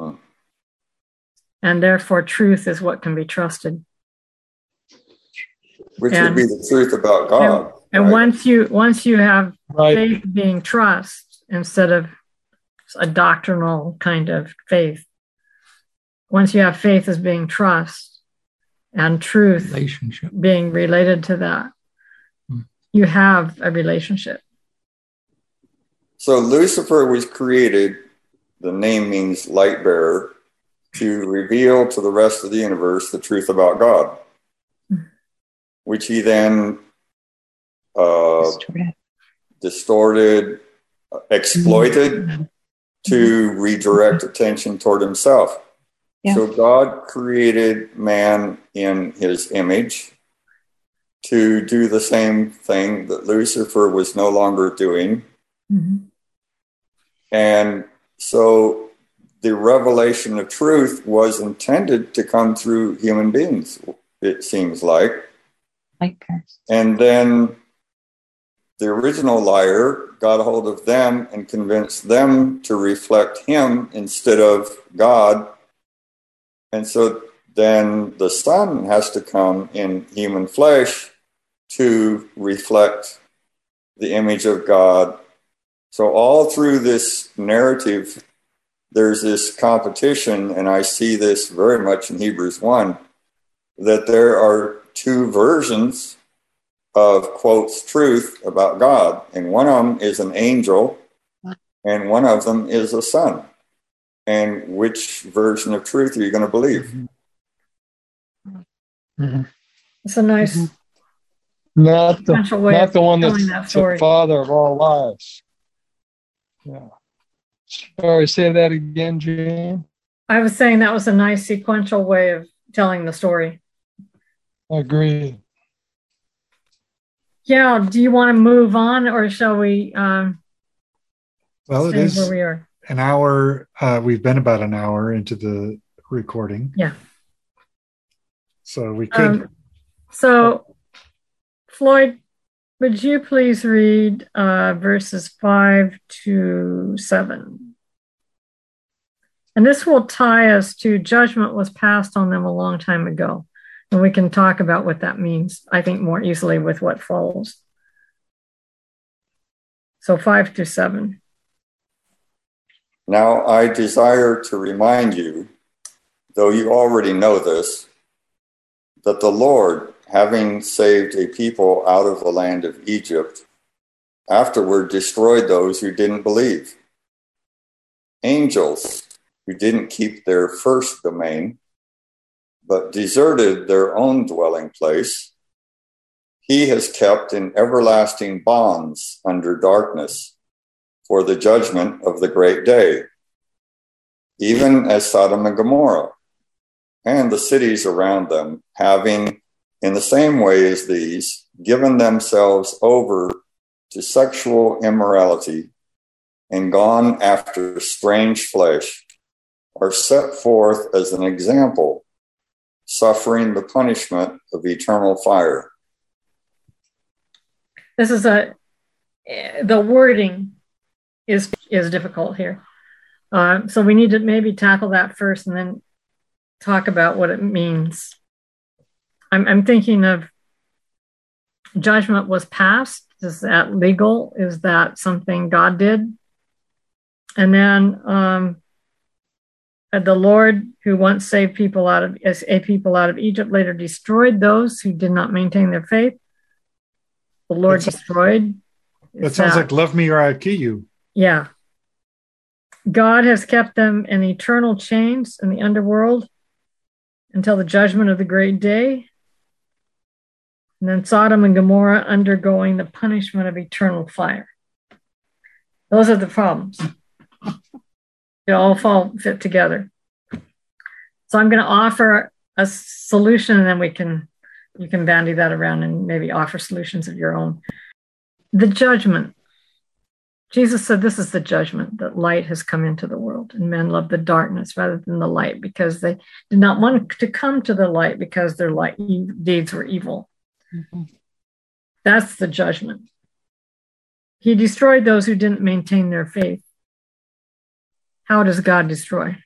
And therefore, truth is what can be trusted. Which would be the truth about God. And right? once you have faith being trust instead of a doctrinal kind of faith, once you have faith as being trust and truth being related to that, you have a relationship. So Lucifer was created, the name means light bearer, to reveal to the rest of the universe the truth about God, which he then distorted, exploited to redirect attention toward himself. Yeah. So God created man in his image to do the same thing that Lucifer was no longer doing. Mm-hmm. And so the revelation of truth was intended to come through human beings, it seems like. And then the original liar got a hold of them and convinced them to reflect him instead of God. And so then the Son has to come in human flesh to reflect the image of God. So all through this narrative, there's this competition, and I see this very much in Hebrews 1, that there are two versions of, quotes, truth about God. And one of them is an angel, and one of them is a son. And which version of truth are you going to believe? Mm-hmm. It's a nice... Not the one that's the father of all lies. Yeah. Sorry, say that again, Jane. I was saying that was a nice sequential way of telling the story. Agreed. Yeah. Do you want to move on, or shall we? Well, it is where we are. An hour. We've been about an hour into the recording. Yeah. So we could. Floyd, would you please read verses 5 to 7? And this will tie us to judgment was passed on them a long time ago. And we can talk about what that means, I think, more easily with what follows. So 5 to 7. Now I desire to remind you, though you already know this, that the Lord, having saved a people out of the land of Egypt, afterward destroyed those who didn't believe. Angels who didn't keep their first domain, but deserted their own dwelling place, he has kept in everlasting bonds under darkness for the judgment of the great day, even as Sodom and Gomorrah and the cities around them, having in the same way as these, given themselves over to sexual immorality and gone after strange flesh, are set forth as an example, suffering the punishment of eternal fire. This is the wording is difficult here. So we need to maybe tackle that first and then talk about what it means. I'm thinking of judgment was passed. Is that legal? Is that something God did? And then the Lord, who once saved people out of Egypt, later destroyed those who did not maintain their faith. The Lord destroyed. That sounds like love me or I'll kill you. Yeah. God has kept them in eternal chains in the underworld until the judgment of the great day. And then Sodom and Gomorrah undergoing the punishment of eternal fire. Those are the problems. They all fit together. So I'm going to offer a solution, and then you can bandy that around and maybe offer solutions of your own. The judgment. Jesus said this is the judgment, that light has come into the world, and men love the darkness rather than the light because they did not want to come to the light because their deeds were evil. Mm-hmm. That's the judgment. He destroyed those who didn't maintain their faith. How does God destroy?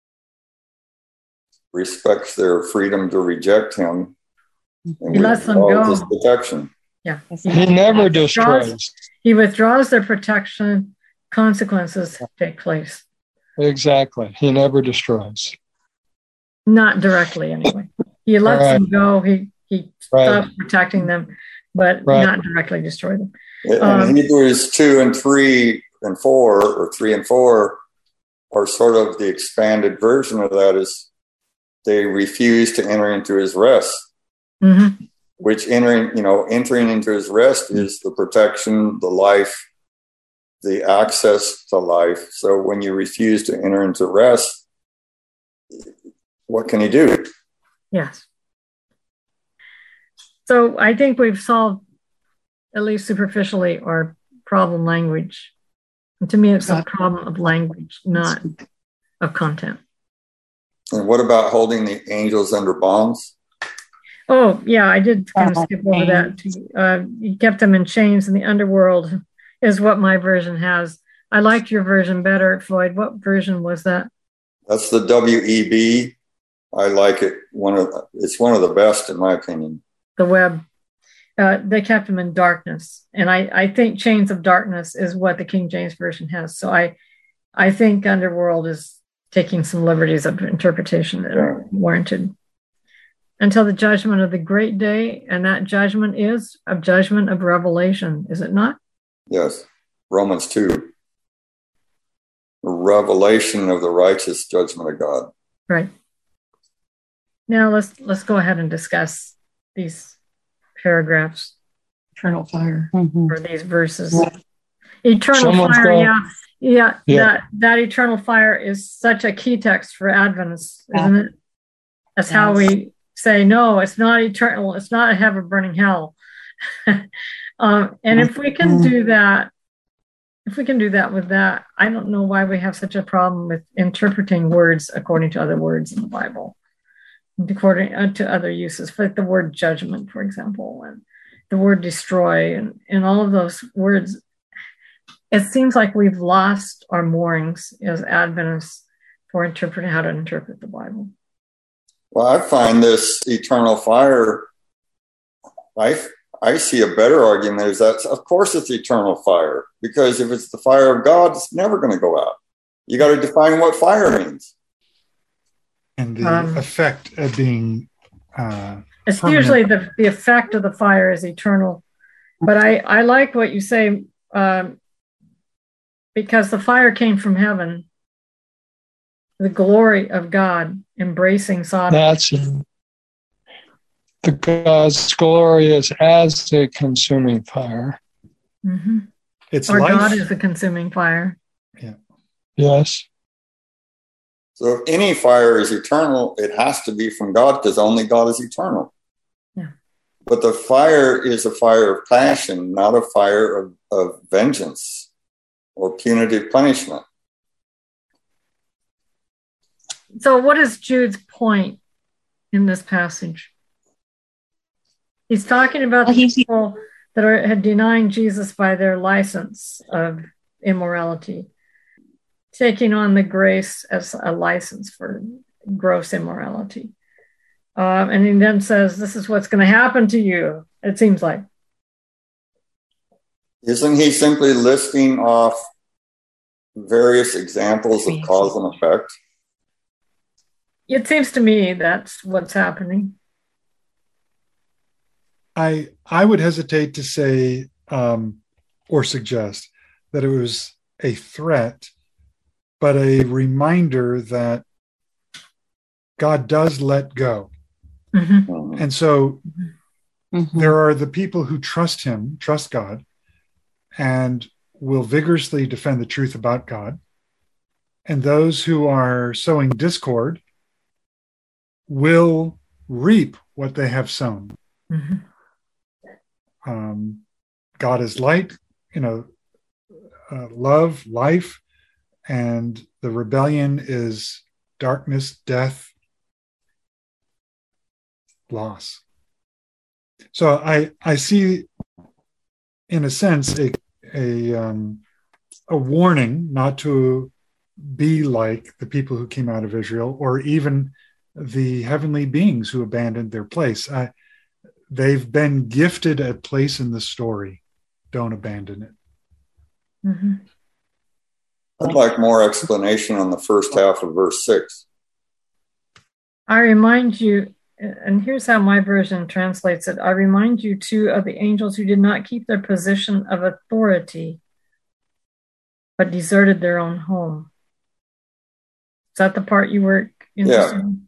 Respects their freedom to reject him. And he lets them go. His protection. Yeah. He never destroys. He withdraws their protection. Consequences take place. Exactly. He never destroys. Not directly, anyway. He lets them go. He stops protecting them, but not directly destroy them. And Hebrews 2 and 3 and 4, or 3 and 4, are sort of the expanded version of that. Is they refuse to enter into his rest. Mm-hmm. Which entering into his rest is the protection, the life, the access to life. So when you refuse to enter into rest, what can he do? Yes. So I think we've solved, at least superficially, our problem language. And to me, it's a problem of language, not of content. And what about holding the angels under bonds? Oh, yeah, I did kind of skip over that too. He kept them in chains in the underworld is what my version has. I liked your version better, Floyd. What version was that? That's the WEB. I like it. It's one of the best, in my opinion. The Web. they kept him in darkness. And I think chains of darkness is what the King James Version has. So I think underworld is taking some liberties of interpretation that are warranted. Until the judgment of the great day, and that judgment is a judgment of revelation, is it not? Yes. Romans 2. The revelation of the righteous judgment of God. Right. Now let's go ahead and discuss these paragraphs. Eternal fire. Or these verses. Eternal fire, yeah. That eternal fire is such a key text for Adventists, isn't it? That's how we say, no, it's not eternal. It's not a heaven burning hell. And if we can do that with that, I don't know why we have such a problem with interpreting words according to other words in the Bible, according to other uses, like the word judgment, for example, and the word destroy, and all of those words. It seems like we've lost our moorings as Adventists for interpreting how to interpret the Bible. Well, I find this eternal fire, I see a better argument is that, of course, it's eternal fire, because if it's the fire of God, it's never going to go out. You got to define what fire means. And the effect of being it's permanent. usually the effect of the fire is eternal. But I like what you say, because the fire came from heaven, the glory of God embracing Sodom. That's the God's glory is as a consuming fire. Mm-hmm. It's or life. God is the consuming fire. Yeah. Yes. So if any fire is eternal, it has to be from God, because only God is eternal. Yeah. But the fire is a fire of passion, not a fire of vengeance or punitive punishment. So what is Jude's point in this passage? He's talking about the people that had denying Jesus by their license of immorality, taking on the grace as a license for gross immorality. And he then says, this is what's going to happen to you, it seems like. Isn't he simply listing off various examples of cause and effect? It seems to me that's what's happening. I would hesitate to say or suggest that it was a threat, but a reminder that God does let go. Mm-hmm. And so there are the people who trust him, trust God, and will vigorously defend the truth about God. And those who are sowing discord will reap what they have sown. Mm-hmm. God is light, love, life, and the rebellion is darkness, death, loss. So I see, in a sense, a warning not to be like the people who came out of Israel, or even the heavenly beings who abandoned their place. They've been gifted a place in the story. Don't abandon it. Mm-hmm. I'd like more explanation on the first half of verse 6. I remind you, and here's how my version translates it. I remind you too of the angels who did not keep their position of authority, but deserted their own home. Is that the part you were interested in?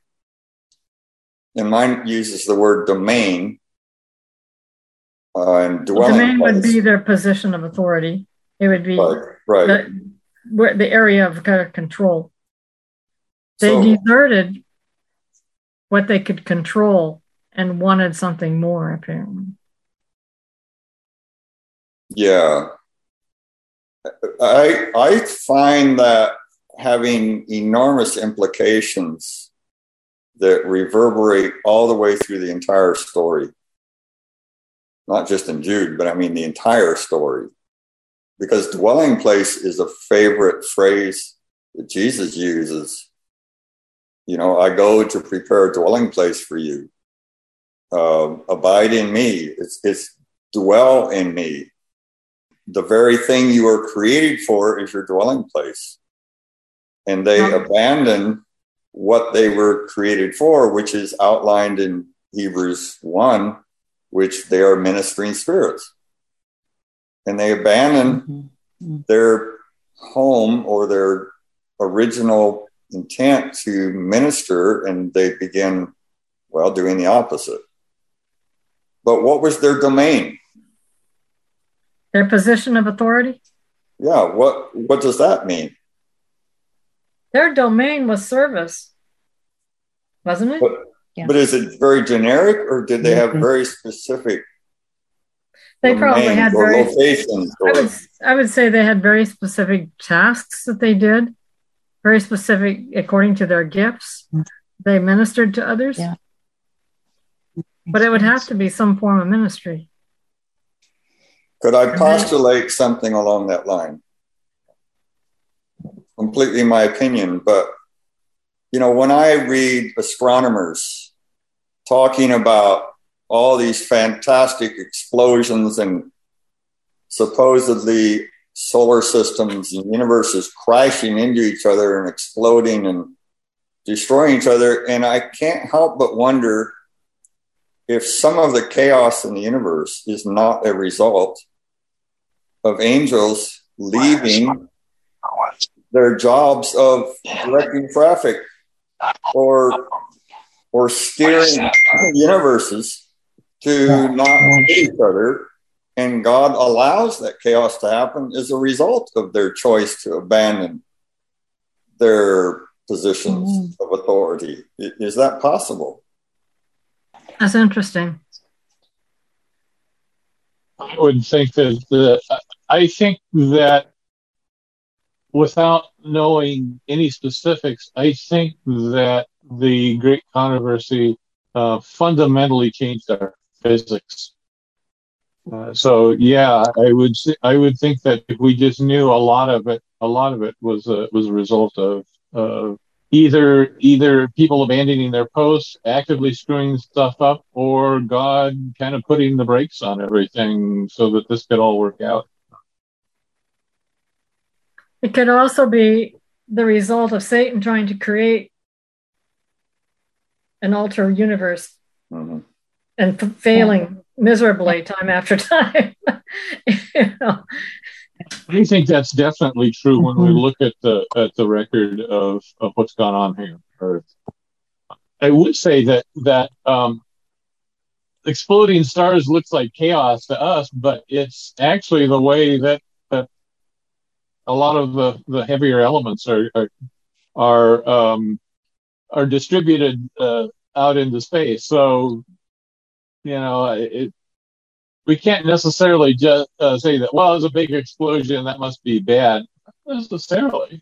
And mine uses the word domain and dwelling Domain place. would be their position of authority. It would be right. The area of kind of control. They deserted what they could control and wanted something more, apparently. Yeah. I find that having enormous implications that reverberate all the way through the entire story. Not just in Jude, but I mean the entire story. Because dwelling place is a favorite phrase that Jesus uses. I go to prepare a dwelling place for you. abide in me. It's dwell in me. The very thing you were created for is your dwelling place. And they abandon what they were created for, which is outlined in Hebrews 1, which they are ministering spirits. And they abandon their home or their original intent to minister, and they begin, well, doing the opposite. But what was their domain? Their position of authority? Yeah, what does that mean? Their domain was service, wasn't it? But is it very generic, or did they have very specific? They probably had very locations. I would say they had very specific tasks that they did, very specific according to their gifts. They ministered to others. Yeah. But it would have to be some form of ministry. Could I postulate something along that line? Completely my opinion, but when I read astronomers talking about all these fantastic explosions and supposedly solar systems and universes crashing into each other and exploding and destroying each other, and I can't help but wonder if some of the chaos in the universe is not a result of angels leaving their jobs of directing traffic or steering universes to not hit each other, and God allows that chaos to happen as a result of their choice to abandon their positions of authority. Is that possible? That's interesting. I would think I think that without knowing any specifics, I think that the Great Controversy fundamentally changed our physics. So yeah, I would think that if we just knew a lot of it was a result of either people abandoning their posts, actively screwing stuff up, or God kind of putting the brakes on everything so that this could all work out. It could also be the result of Satan trying to create an altered universe and failing miserably time after time. I think that's definitely true when we look at the record of what's gone on here on Earth. I would say that exploding stars looks like chaos to us, but it's actually the way that a lot of the heavier elements are distributed out into space. So we can't necessarily just say that, well, it's a big explosion, that must be bad. Not necessarily.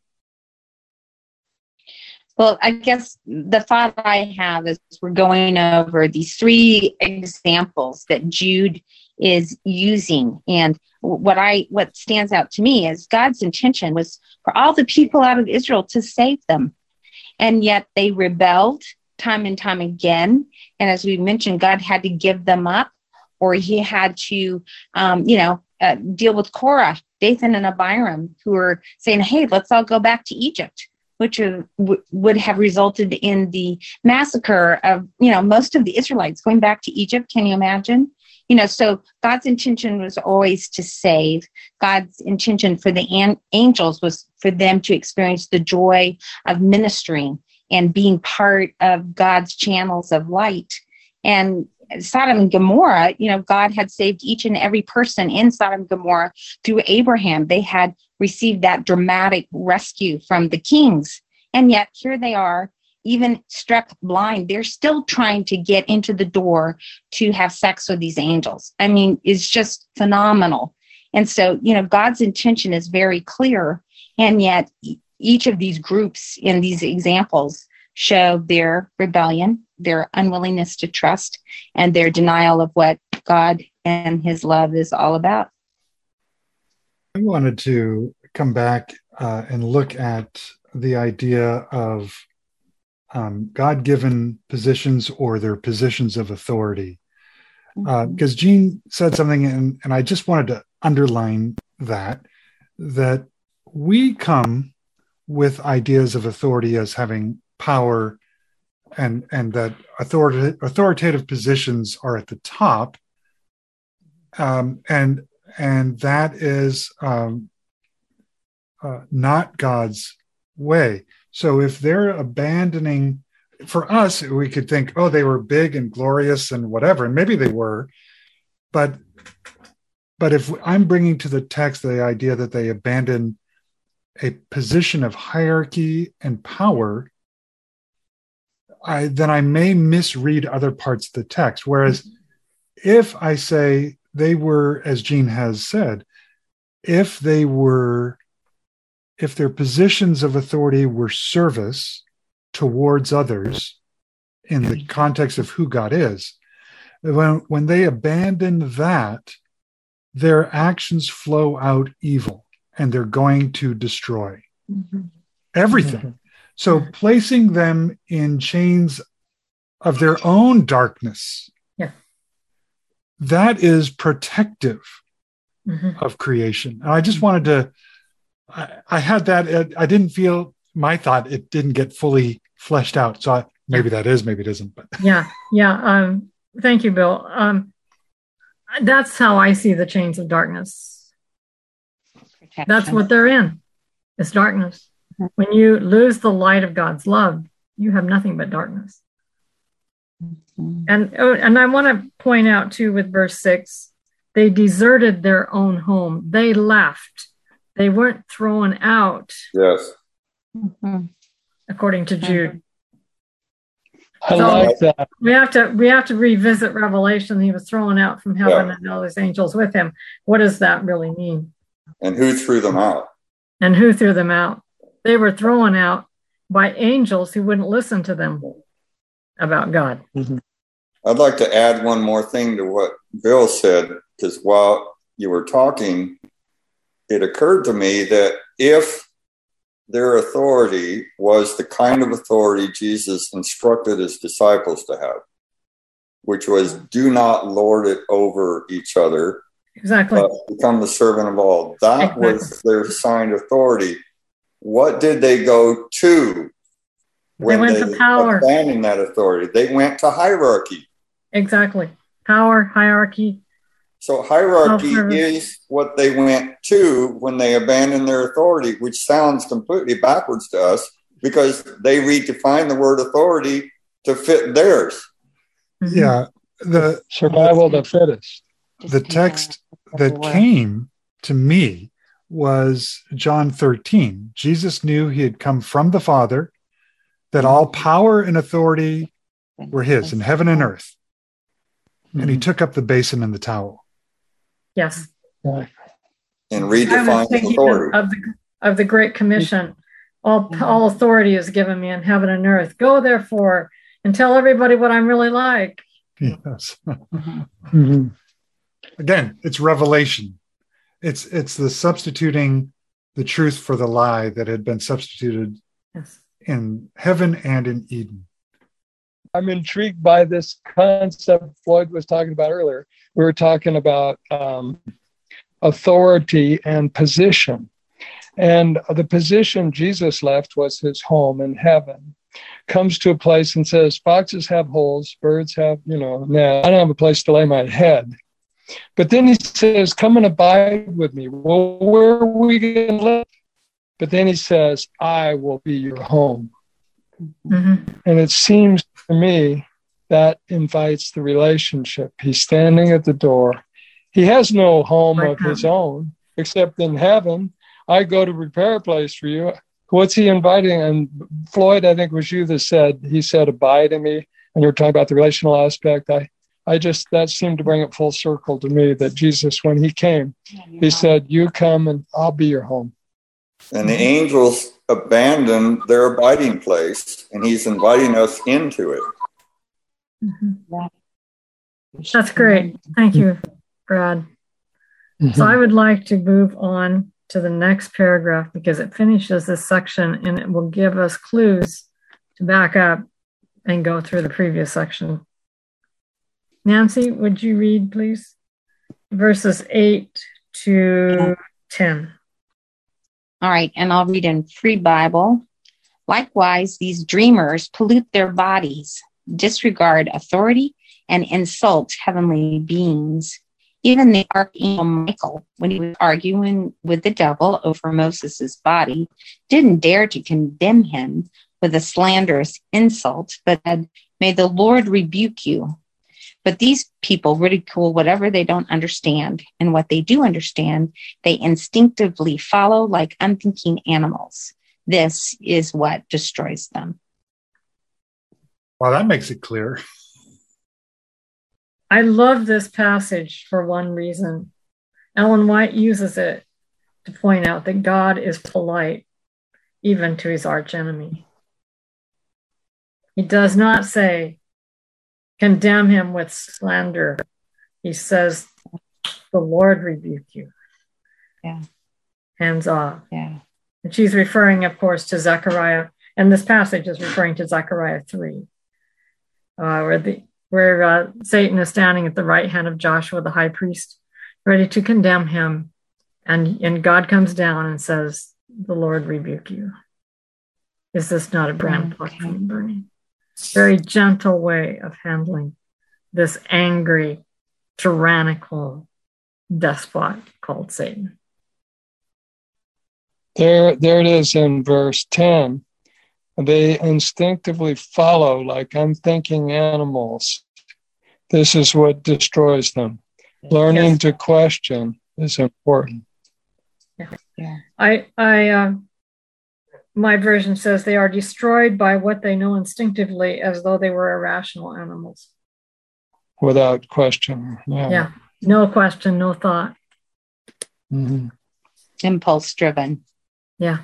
Well, I guess the thought I have is we're going over these three examples that Jude is using. And what stands out to me is God's intention was for all the people out of Israel to save them. And yet they rebelled time and time again. And as we mentioned, God had to give them up, or he had to, deal with Korah, Dathan, and Abiram, who were saying, hey, let's all go back to Egypt, which would have resulted in the massacre of, most of the Israelites going back to Egypt. Can you imagine? So God's intention was always to save. God's intention for the angels was for them to experience the joy of ministering and being part of God's channels of light. And Sodom and Gomorrah, God had saved each and every person in Sodom and Gomorrah through Abraham. They had received that dramatic rescue from the kings. And yet here they are, even struck blind. They're still trying to get into the door to have sex with these angels. I mean, it's just phenomenal. And so, God's intention is very clear. And yet each of these groups in these examples show their rebellion, their unwillingness to trust, and their denial of what God and his love is all about. I wanted to come back and look at the idea of God-given positions or their positions of authority. Because Jean said something, and I just wanted to underline that we come with ideas of authority as having power, and that authoritative positions are at the top, and that is not God's way. So if they're abandoning, for us, we could think, oh, they were big and glorious and whatever, and maybe they were, but if I'm bringing to the text the idea that they abandon a position of hierarchy and power, then I may misread other parts of the text. Whereas if I say they were, as Jean has said, if their positions of authority were service towards others in the context of who God is, when they abandon that, their actions flow out evil and they're going to destroy everything. So placing them in chains of their own darkness, that is protective of creation. And I just wanted to, I had that, I didn't feel, my thought, it didn't get fully fleshed out. So maybe that is, maybe it isn't. But thank you, Bill. That's how I see the chains of darkness. Protection. That's what they're in. It's darkness. When you lose the light of God's love, you have nothing but darkness. And I want to point out too, with verse 6, they deserted their own home. They left. They weren't thrown out. Yes. According to Jude. I like that. We have to revisit Revelation. He was thrown out from heaven and all his angels with him. What does that really mean? And who threw them out? They were thrown out by angels who wouldn't listen to them about God. I'd like to add one more thing to what Bill said, because while you were talking, it occurred to me that if their authority was the kind of authority Jesus instructed his disciples to have, which was do not lord it over each other, but become the servant of all. That was their assigned authority. What did they go to when they went to power? Abandoned that authority. They went to hierarchy. Exactly. Power, hierarchy. So hierarchy is what they went to when they abandoned their authority, which sounds completely backwards to us because they redefined the word authority to fit theirs. Yeah. The survival of the fittest. The text that came to me was John 13. Jesus knew he had come from the Father, that all power and authority were his in heaven and earth. And he took up the basin and the towel. Yes. And redefined authority. Of the Great Commission. All authority is given me in heaven and earth. Go therefore and tell everybody what I'm really like. Yes. Again, it's revelation. It's the substituting the truth for the lie that had been substituted in heaven and in Eden. I'm intrigued by this concept Floyd was talking about earlier. We were talking about authority and position. And the position Jesus left was his home in heaven. Comes to a place and says, foxes have holes, birds have, I don't have a place to lay my head. But then he says, come and abide with me. Well, where are we going to live? But then he says, I will be your home. And it seems to me that invites the relationship. He's standing at the door. He has no home of his own except in heaven. I go to prepare a place for you. What's he inviting? And Floyd, I think was you that said, he said, abide in me. And you were talking about the relational aspect. That seemed to bring it full circle to me that Jesus, when he came, he said, you come and I'll be your home. And the angels abandoned their abiding place, and he's inviting us into it. That's great. Thank you, Brad. So I would like to move on to the next paragraph because it finishes this section and it will give us clues to back up and go through the previous section. Nancy, would you read, please? Verses 8 to 10. All right, and I'll read in Free Bible. Likewise, these dreamers pollute their bodies, disregard authority, and insult heavenly beings. Even the archangel Michael, when he was arguing with the devil over Moses' body, didn't dare to condemn him with a slanderous insult, but said, "May the Lord rebuke you." But these people ridicule whatever they don't understand, and what they do understand, they instinctively follow like unthinking animals. This is what destroys them. Well, that makes it clear. I love this passage for one reason. Ellen White uses it to point out that God is polite even to his archenemy. He does not say, condemn him with slander. He says, the Lord rebuke you. Yeah. Hands off. Yeah. And she's referring, of course, to Zechariah, and this passage is referring to Zechariah 3, where Satan is standing at the right hand of Joshua, the high priest, ready to condemn him. And God comes down and says, the Lord rebuke you. Is this not a brand plucked from the burning? Very gentle way of handling this angry, tyrannical despot called Satan. There it is in verse 10. They instinctively follow like unthinking animals. This is what destroys them. Learning to question is important. Yeah. My version says they are destroyed by what they know instinctively as though they were irrational animals. Without question. Yeah. No question, no thought. Mm-hmm. Impulse driven. Yeah.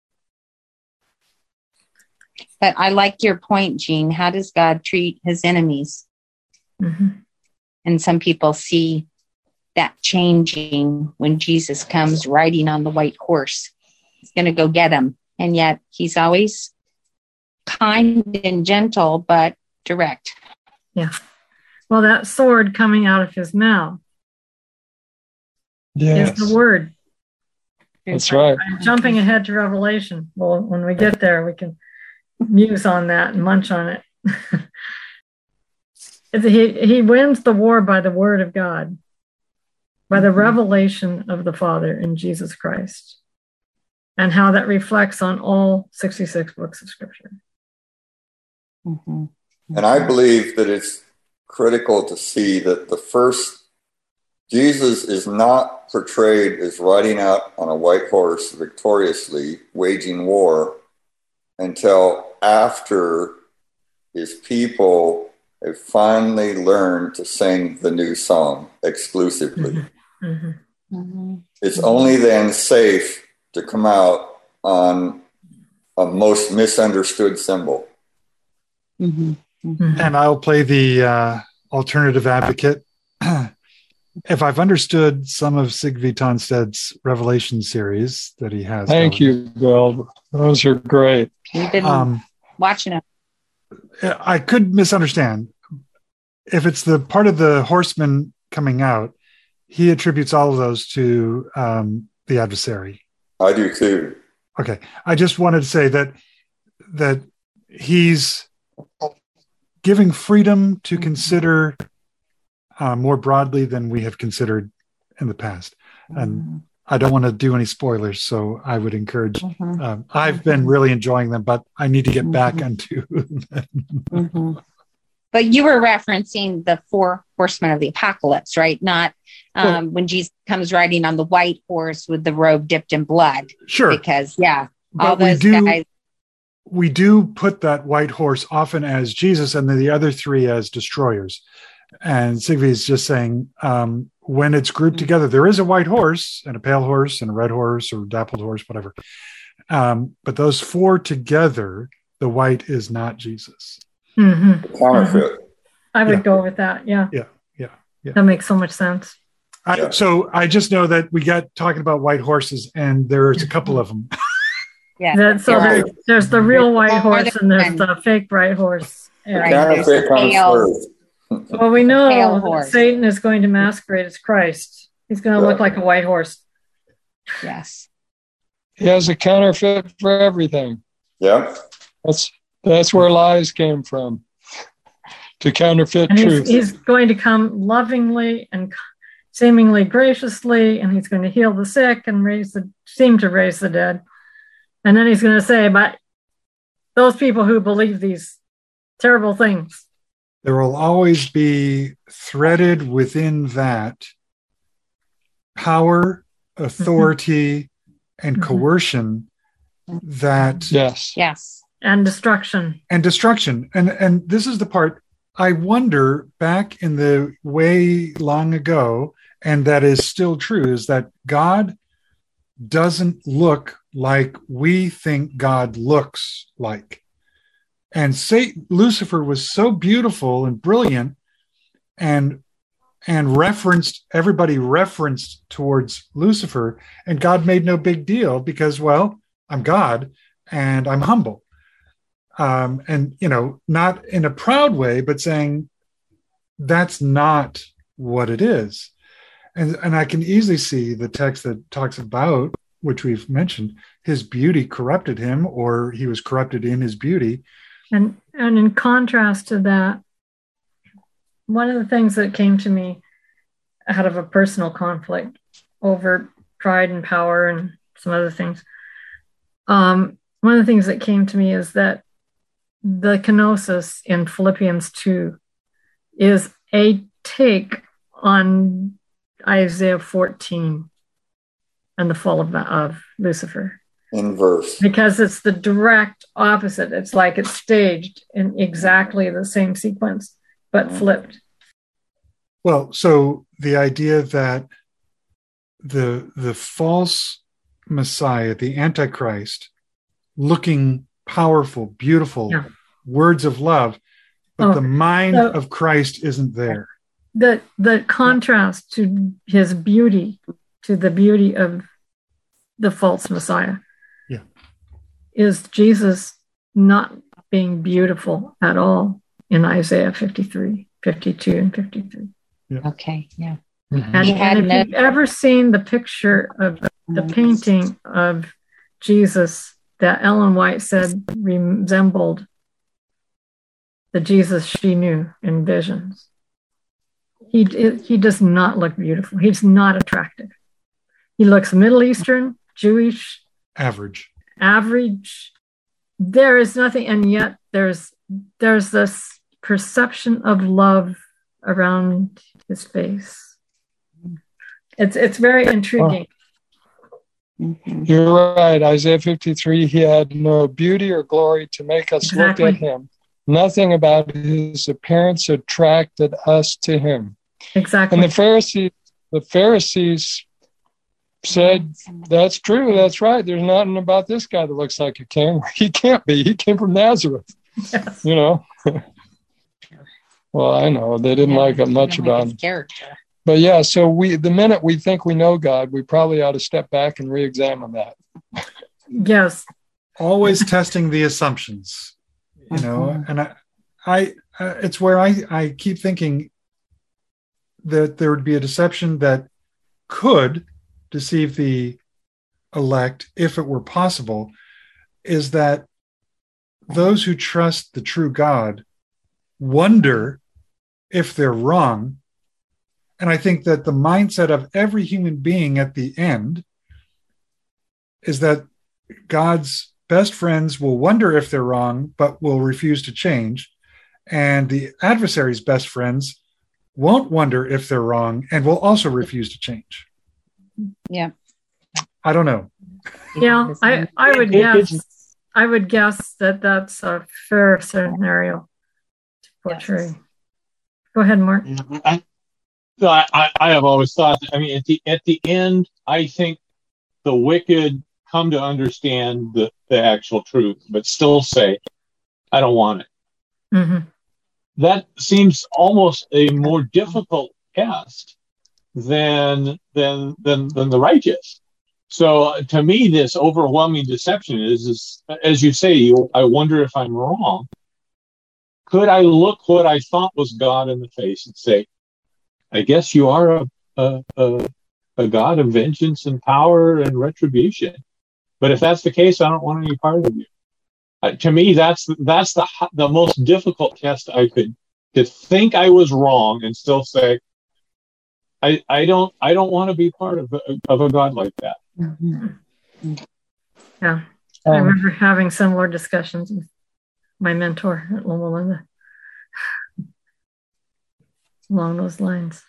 But I like your point, Jean. How does God treat his enemies? Mm-hmm. And some people see that changing when Jesus comes riding on the white horse. He's going to go get him. And yet he's always kind and gentle, but direct. Yeah. Well, that sword coming out of his mouth is the word. That's right. I'm jumping ahead to Revelation. Well, when we get there, we can muse on that and munch on it. He wins the war by the word of God, by the revelation of the Father in Jesus Christ, and how that reflects on all 66 books of Scripture. Mm-hmm. And I believe that it's critical to see that the first, Jesus is not portrayed as riding out on a white horse victoriously, waging war, until after his people have finally learned to sing the new song exclusively. Mm-hmm. Mm-hmm. Mm-hmm. It's only then safe to come out on a most misunderstood symbol. Mm-hmm. Mm-hmm. And I'll play the alternative advocate. If I've understood some of Sigve Tonsted's Revelation series that he has. Thank you, Bill. Those are great. We've been watching them. I could misunderstand. If it's the part of the horseman coming out, he attributes all of those to the adversary. I do too. Okay. I just wanted to say that he's giving freedom to consider more broadly than we have considered in the past. And I don't want to do any spoilers, so I would encourage, I've been really enjoying them, but I need to get back into them. But you were referencing the 4 horsemen of the apocalypse, right? Not when Jesus comes riding on the white horse with the robe dipped in blood. Sure. Because, but all those guys. We do put that white horse often as Jesus and then the other 3 as destroyers. And Sigve is just saying, when it's grouped together, there is a white horse and a pale horse and a red horse or dappled horse, whatever. But those 4 together, the white is not Jesus. Mm-hmm. Counterfeit. I would go with that. Yeah. That makes so much sense. So I just know that we got talking about white horses, and there's a couple of them. Yeah. There's the real white horse and there's the fake white horse. The counterfeit comes first. Well, we know that Satan is going to masquerade as Christ. He's going to look like a white horse. Yes. He has a counterfeit for everything. Yeah. That's where lies came from. To counterfeit truth. He's going to come lovingly and seemingly graciously, and he's going to heal the sick and seem to raise the dead. And then he's going to say, but those people who believe these terrible things. There will always be threaded within that power, authority, and coercion that... Yes. And destruction. And this is the part I wonder, back in the way long ago, and that is still true, is that God doesn't look like we think God looks like. And Lucifer was so beautiful and brilliant and everybody referenced towards Lucifer, and God made no big deal because, well, I'm God and I'm humble. And, not in a proud way, but saying that's not what it is. And I can easily see the text that talks about, which we've mentioned, his beauty corrupted him, or he was corrupted in his beauty. And in contrast to that, one of the things that came to me out of a personal conflict over pride and power and some other things, one of the things that came to me is that the kenosis in Philippians 2 is a take on Isaiah 14 and the fall of Lucifer. Inverse. Because it's the direct opposite. It's like it's staged in exactly the same sequence, but flipped. Well, so the idea that the false Messiah, the Antichrist, looking powerful, beautiful, words of love, but the mind of Christ isn't there. The contrast to his beauty, to the beauty of the false Messiah, is Jesus not being beautiful at all in Isaiah 53, 52, and 53. Yeah. Okay, yeah. Mm-hmm. And if you've ever seen the picture of the painting of Jesus that Ellen White said resembled the Jesus she knew in visions, he does not look beautiful. He's not attractive. He looks Middle Eastern, Jewish, average. There is nothing, and yet there's this perception of love around his face. It's very intriguing. You're right. Isaiah 53, he had no beauty or glory to make us look at him. Nothing about his appearance attracted us to him. Exactly. And the Pharisees said, that's true, that's right. There's nothing about this guy that looks like a king. He can't be. He came from Nazareth. Yes. Well, I know. They didn't like it much about him. Character. But yeah, so the minute we think we know God, we probably ought to step back and re-examine that. Yes. Always testing the assumptions, and I it's where I keep thinking that there would be a deception that could deceive the elect, if it were possible, is that those who trust the true God wonder if they're wrong. And I think that the mindset of every human being at the end is that God's best friends will wonder if they're wrong, but will refuse to change. And the adversary's best friends won't wonder if they're wrong and will also refuse to change. Yeah. I don't know. Yeah, I would guess that that's a fair scenario to portray. Yes. Go ahead, Mark. I have always thought that, at the end, I think the wicked come to understand the actual truth, but still say, I don't want it. Mm-hmm. That seems almost a more difficult task than the righteous. So to me, this overwhelming deception is, as you say, I wonder if I'm wrong. Could I look what I thought was God in the face and say, I guess you are a God of vengeance and power and retribution. But if that's the case, I don't want any part of you. To me, that's the most difficult test I could, to think I was wrong and still say, I don't want to be part of a God like that. Mm-hmm. Yeah, I remember having similar discussions with my mentor at Loma Linda along those lines.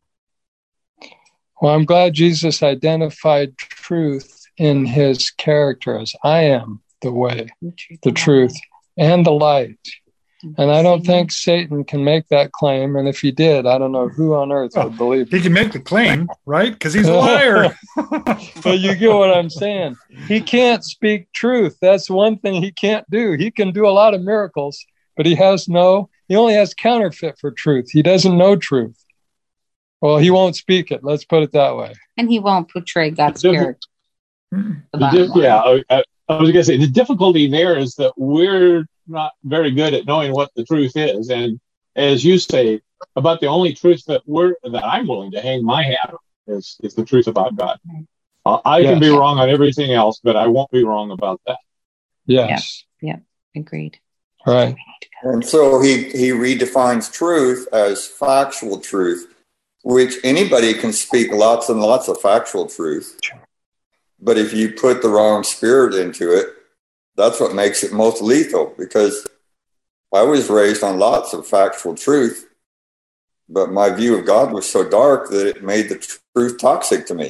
Well, I'm glad Jesus identified truth in his character as I am the way, the truth, and the light. And I don't think Satan can make that claim. And if he did, I don't know who on earth would believe he can make the claim, right? Because he's a liar. But you get what I'm saying. He can't speak truth. That's one thing he can't do. He can do a lot of miracles, but he only has counterfeit for truth. He doesn't know truth. Well, he won't speak it. Let's put it that way. And he won't portray God's character. Yeah, I was going to say, the difficulty there is that we're not very good at knowing what the truth is. And as you say, about the only truth that I'm willing to hang my hat on is the truth about God. I can be wrong on everything else, but I won't be wrong about that. Yes. Yeah. Agreed. Right. And so he redefines truth as factual truth, which anybody can speak lots and lots of factual truth. But if you put the wrong spirit into it, that's what makes it most lethal, because I was raised on lots of factual truth, but my view of God was so dark that it made the truth toxic to me.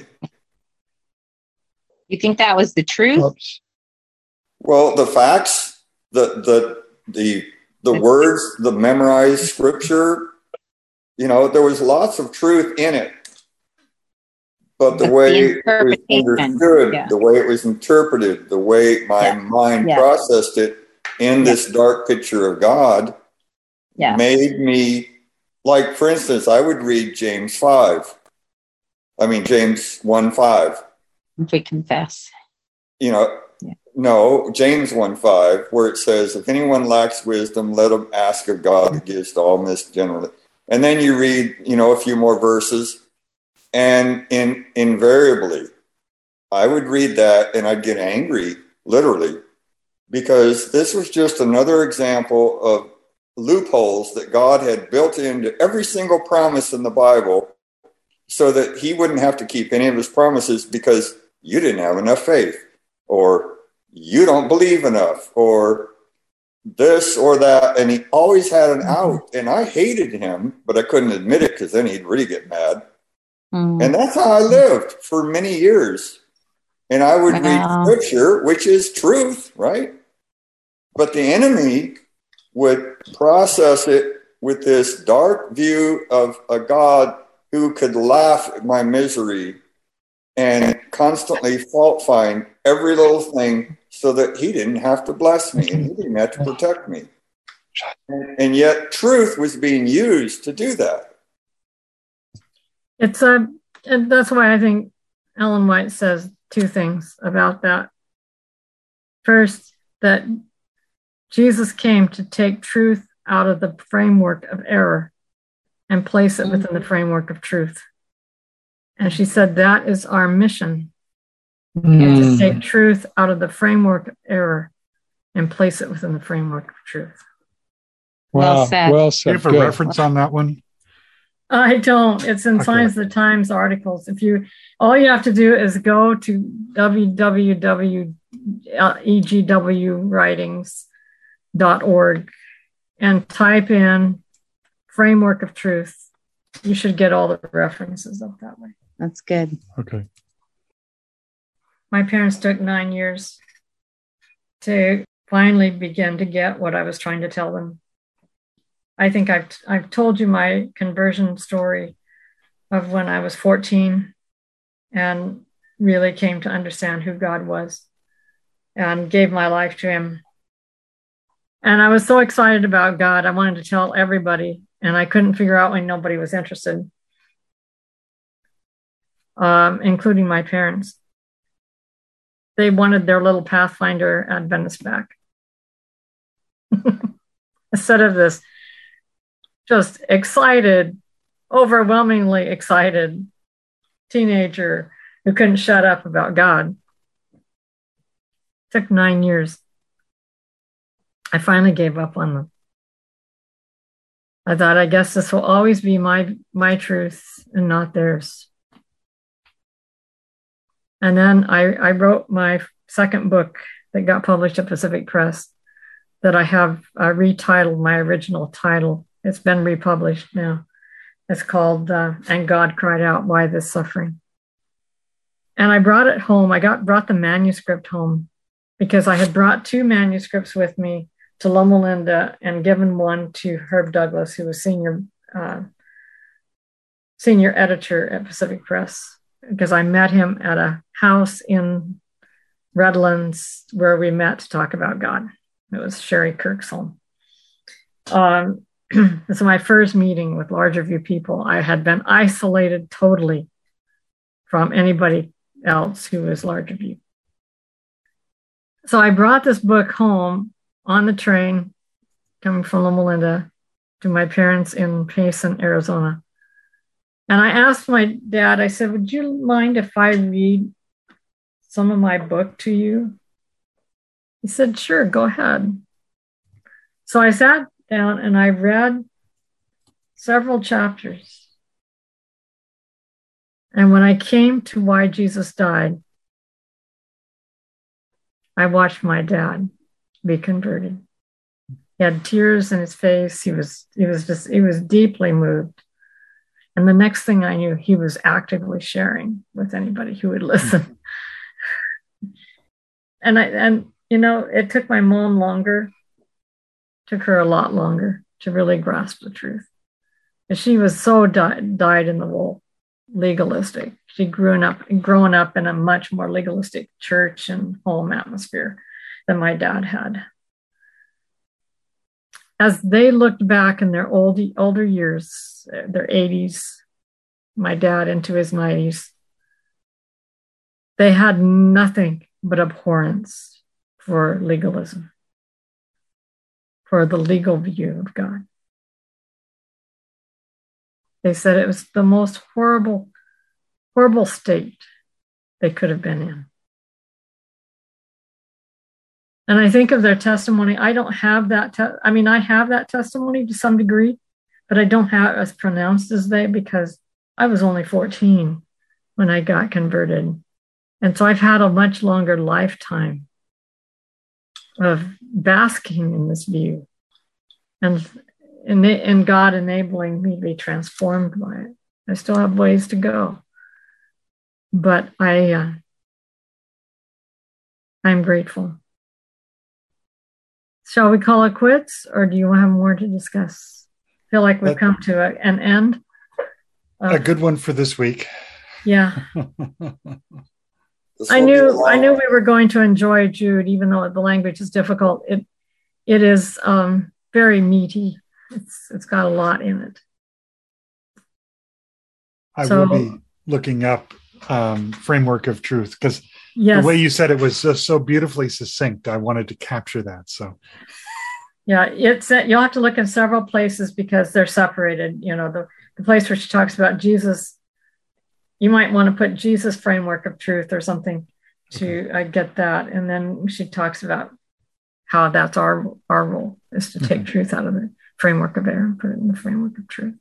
You think that was the truth? Oops. Well, the facts, the words, the memorized scripture, there was lots of truth in it. But the way it was understood, the way it was interpreted, the way my mind processed it in this dark picture of God made me, like, for instance, I would read James 1:5. If we confess. No, James 1:5, where it says, if anyone lacks wisdom, let him ask of God that gives to all men generally. And then you read, a few more verses. And invariably, I would read that and I'd get angry, literally, because this was just another example of loopholes that God had built into every single promise in the Bible so that he wouldn't have to keep any of his promises because you didn't have enough faith, or you don't believe enough, or this or that. And he always had an out. And I hated him, but I couldn't admit it because then he'd really get mad. And that's how I lived for many years. And I would read scripture, which is truth, right? But the enemy would process it with this dark view of a God who could laugh at my misery and constantly fault find every little thing so that he didn't have to bless me and he didn't have to protect me. And yet truth was being used to do that. And that's why I think Ellen White says two things about that. First, that Jesus came to take truth out of the framework of error and place it within the framework of truth. And she said that is our mission, is to take truth out of the framework of error and place it within the framework of truth. Wow. Well said. Well said. Do you have a reference on that one? I don't. It's in Science of the Times articles. All you have to do is go to www.egwwritings.org and type in framework of truth. You should get all the references up that way. That's good. Okay. My parents took 9 years to finally begin to get what I was trying to tell them. I think I've told you my conversion story of when I was 14 and really came to understand who God was and gave my life to him. And I was so excited about God. I wanted to tell everybody, and I couldn't figure out why nobody was interested, including my parents. they wanted their little Pathfinder Adventist back. Instead of this just excited, overwhelmingly excited teenager who couldn't shut up about God. It took 9 years. I finally gave up on them. I thought, I guess this will always be my truth and not theirs. And then I wrote my second book that got published at Pacific Press that I have retitled my original title. It's been republished now. It's called And God Cried Out, Why This Suffering? And I brought it home. I brought the manuscript home because I had brought 2 manuscripts with me to Loma Linda and given one to Herb Douglas, who was senior editor at Pacific Press, because I met him at a house in Redlands where we met to talk about God. It was Sherry Kirk's home. This is my first meeting with Larger View people. I had been isolated totally from anybody else who was Larger View. So I brought this book home on the train coming from Loma Linda to my parents in Payson, Arizona. And I asked my dad, I said, would you mind if I read some of my book to you? He said, sure, go ahead. So I sat down and I read several chapters. And when I came to why Jesus died, I watched my dad be converted. He had tears in his face. He was deeply moved. And the next thing I knew, he was actively sharing with anybody who would listen. And it took my mom longer, took her a lot longer to really grasp the truth. And she was so dyed in the wool, legalistic. She grown up in a much more legalistic church and home atmosphere than my dad had. As they looked back in their older years, their 80s, my dad into his 90s, they had nothing but abhorrence for legalism, for the legal view of God. They said it was the most horrible state they could have been in. And I think of their testimony. I don't have that. I have that testimony to some degree, but I don't have it as pronounced as they, because I was only 14 when I got converted. And so I've had a much longer lifetime of basking in this view and God enabling me to be transformed by it. I still have ways to go, but I'm grateful. Shall we call it quits, or do you have more to discuss? I feel like we've come to an end. A good one for this week. Yeah. I knew we were going to enjoy Jude, even though the language is difficult. It is very meaty. It's got a lot in it. I will be looking up Framework of Truth, because the way you said it was just so beautifully succinct. I wanted to capture that. So yeah, you'll have to look in several places because they're separated. The place where she talks about Jesus, you might want to put Jesus Framework of Truth or something to get that. And then she talks about how that's our role is to take truth out of the framework of error and put it in the framework of truth.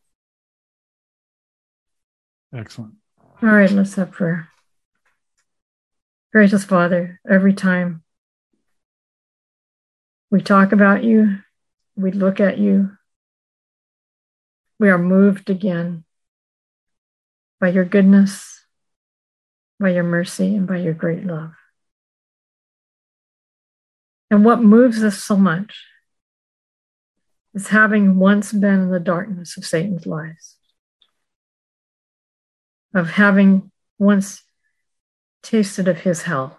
Excellent. All right, let's have prayer. Gracious Father, every time we talk about you, we look at you, we are moved again by your goodness, by your mercy, and by your great love. And what moves us so much is having once been in the darkness of Satan's lies, of having once tasted of his hell.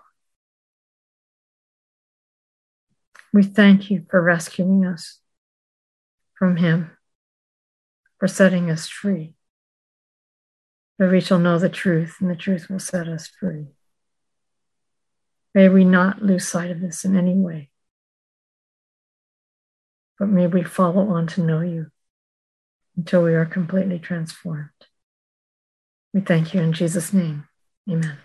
We thank you for rescuing us from him, for setting us free. That we shall know the truth, and the truth will set us free. May we not lose sight of this in any way, but may we follow on to know you until we are completely transformed. We thank you in Jesus' name. Amen.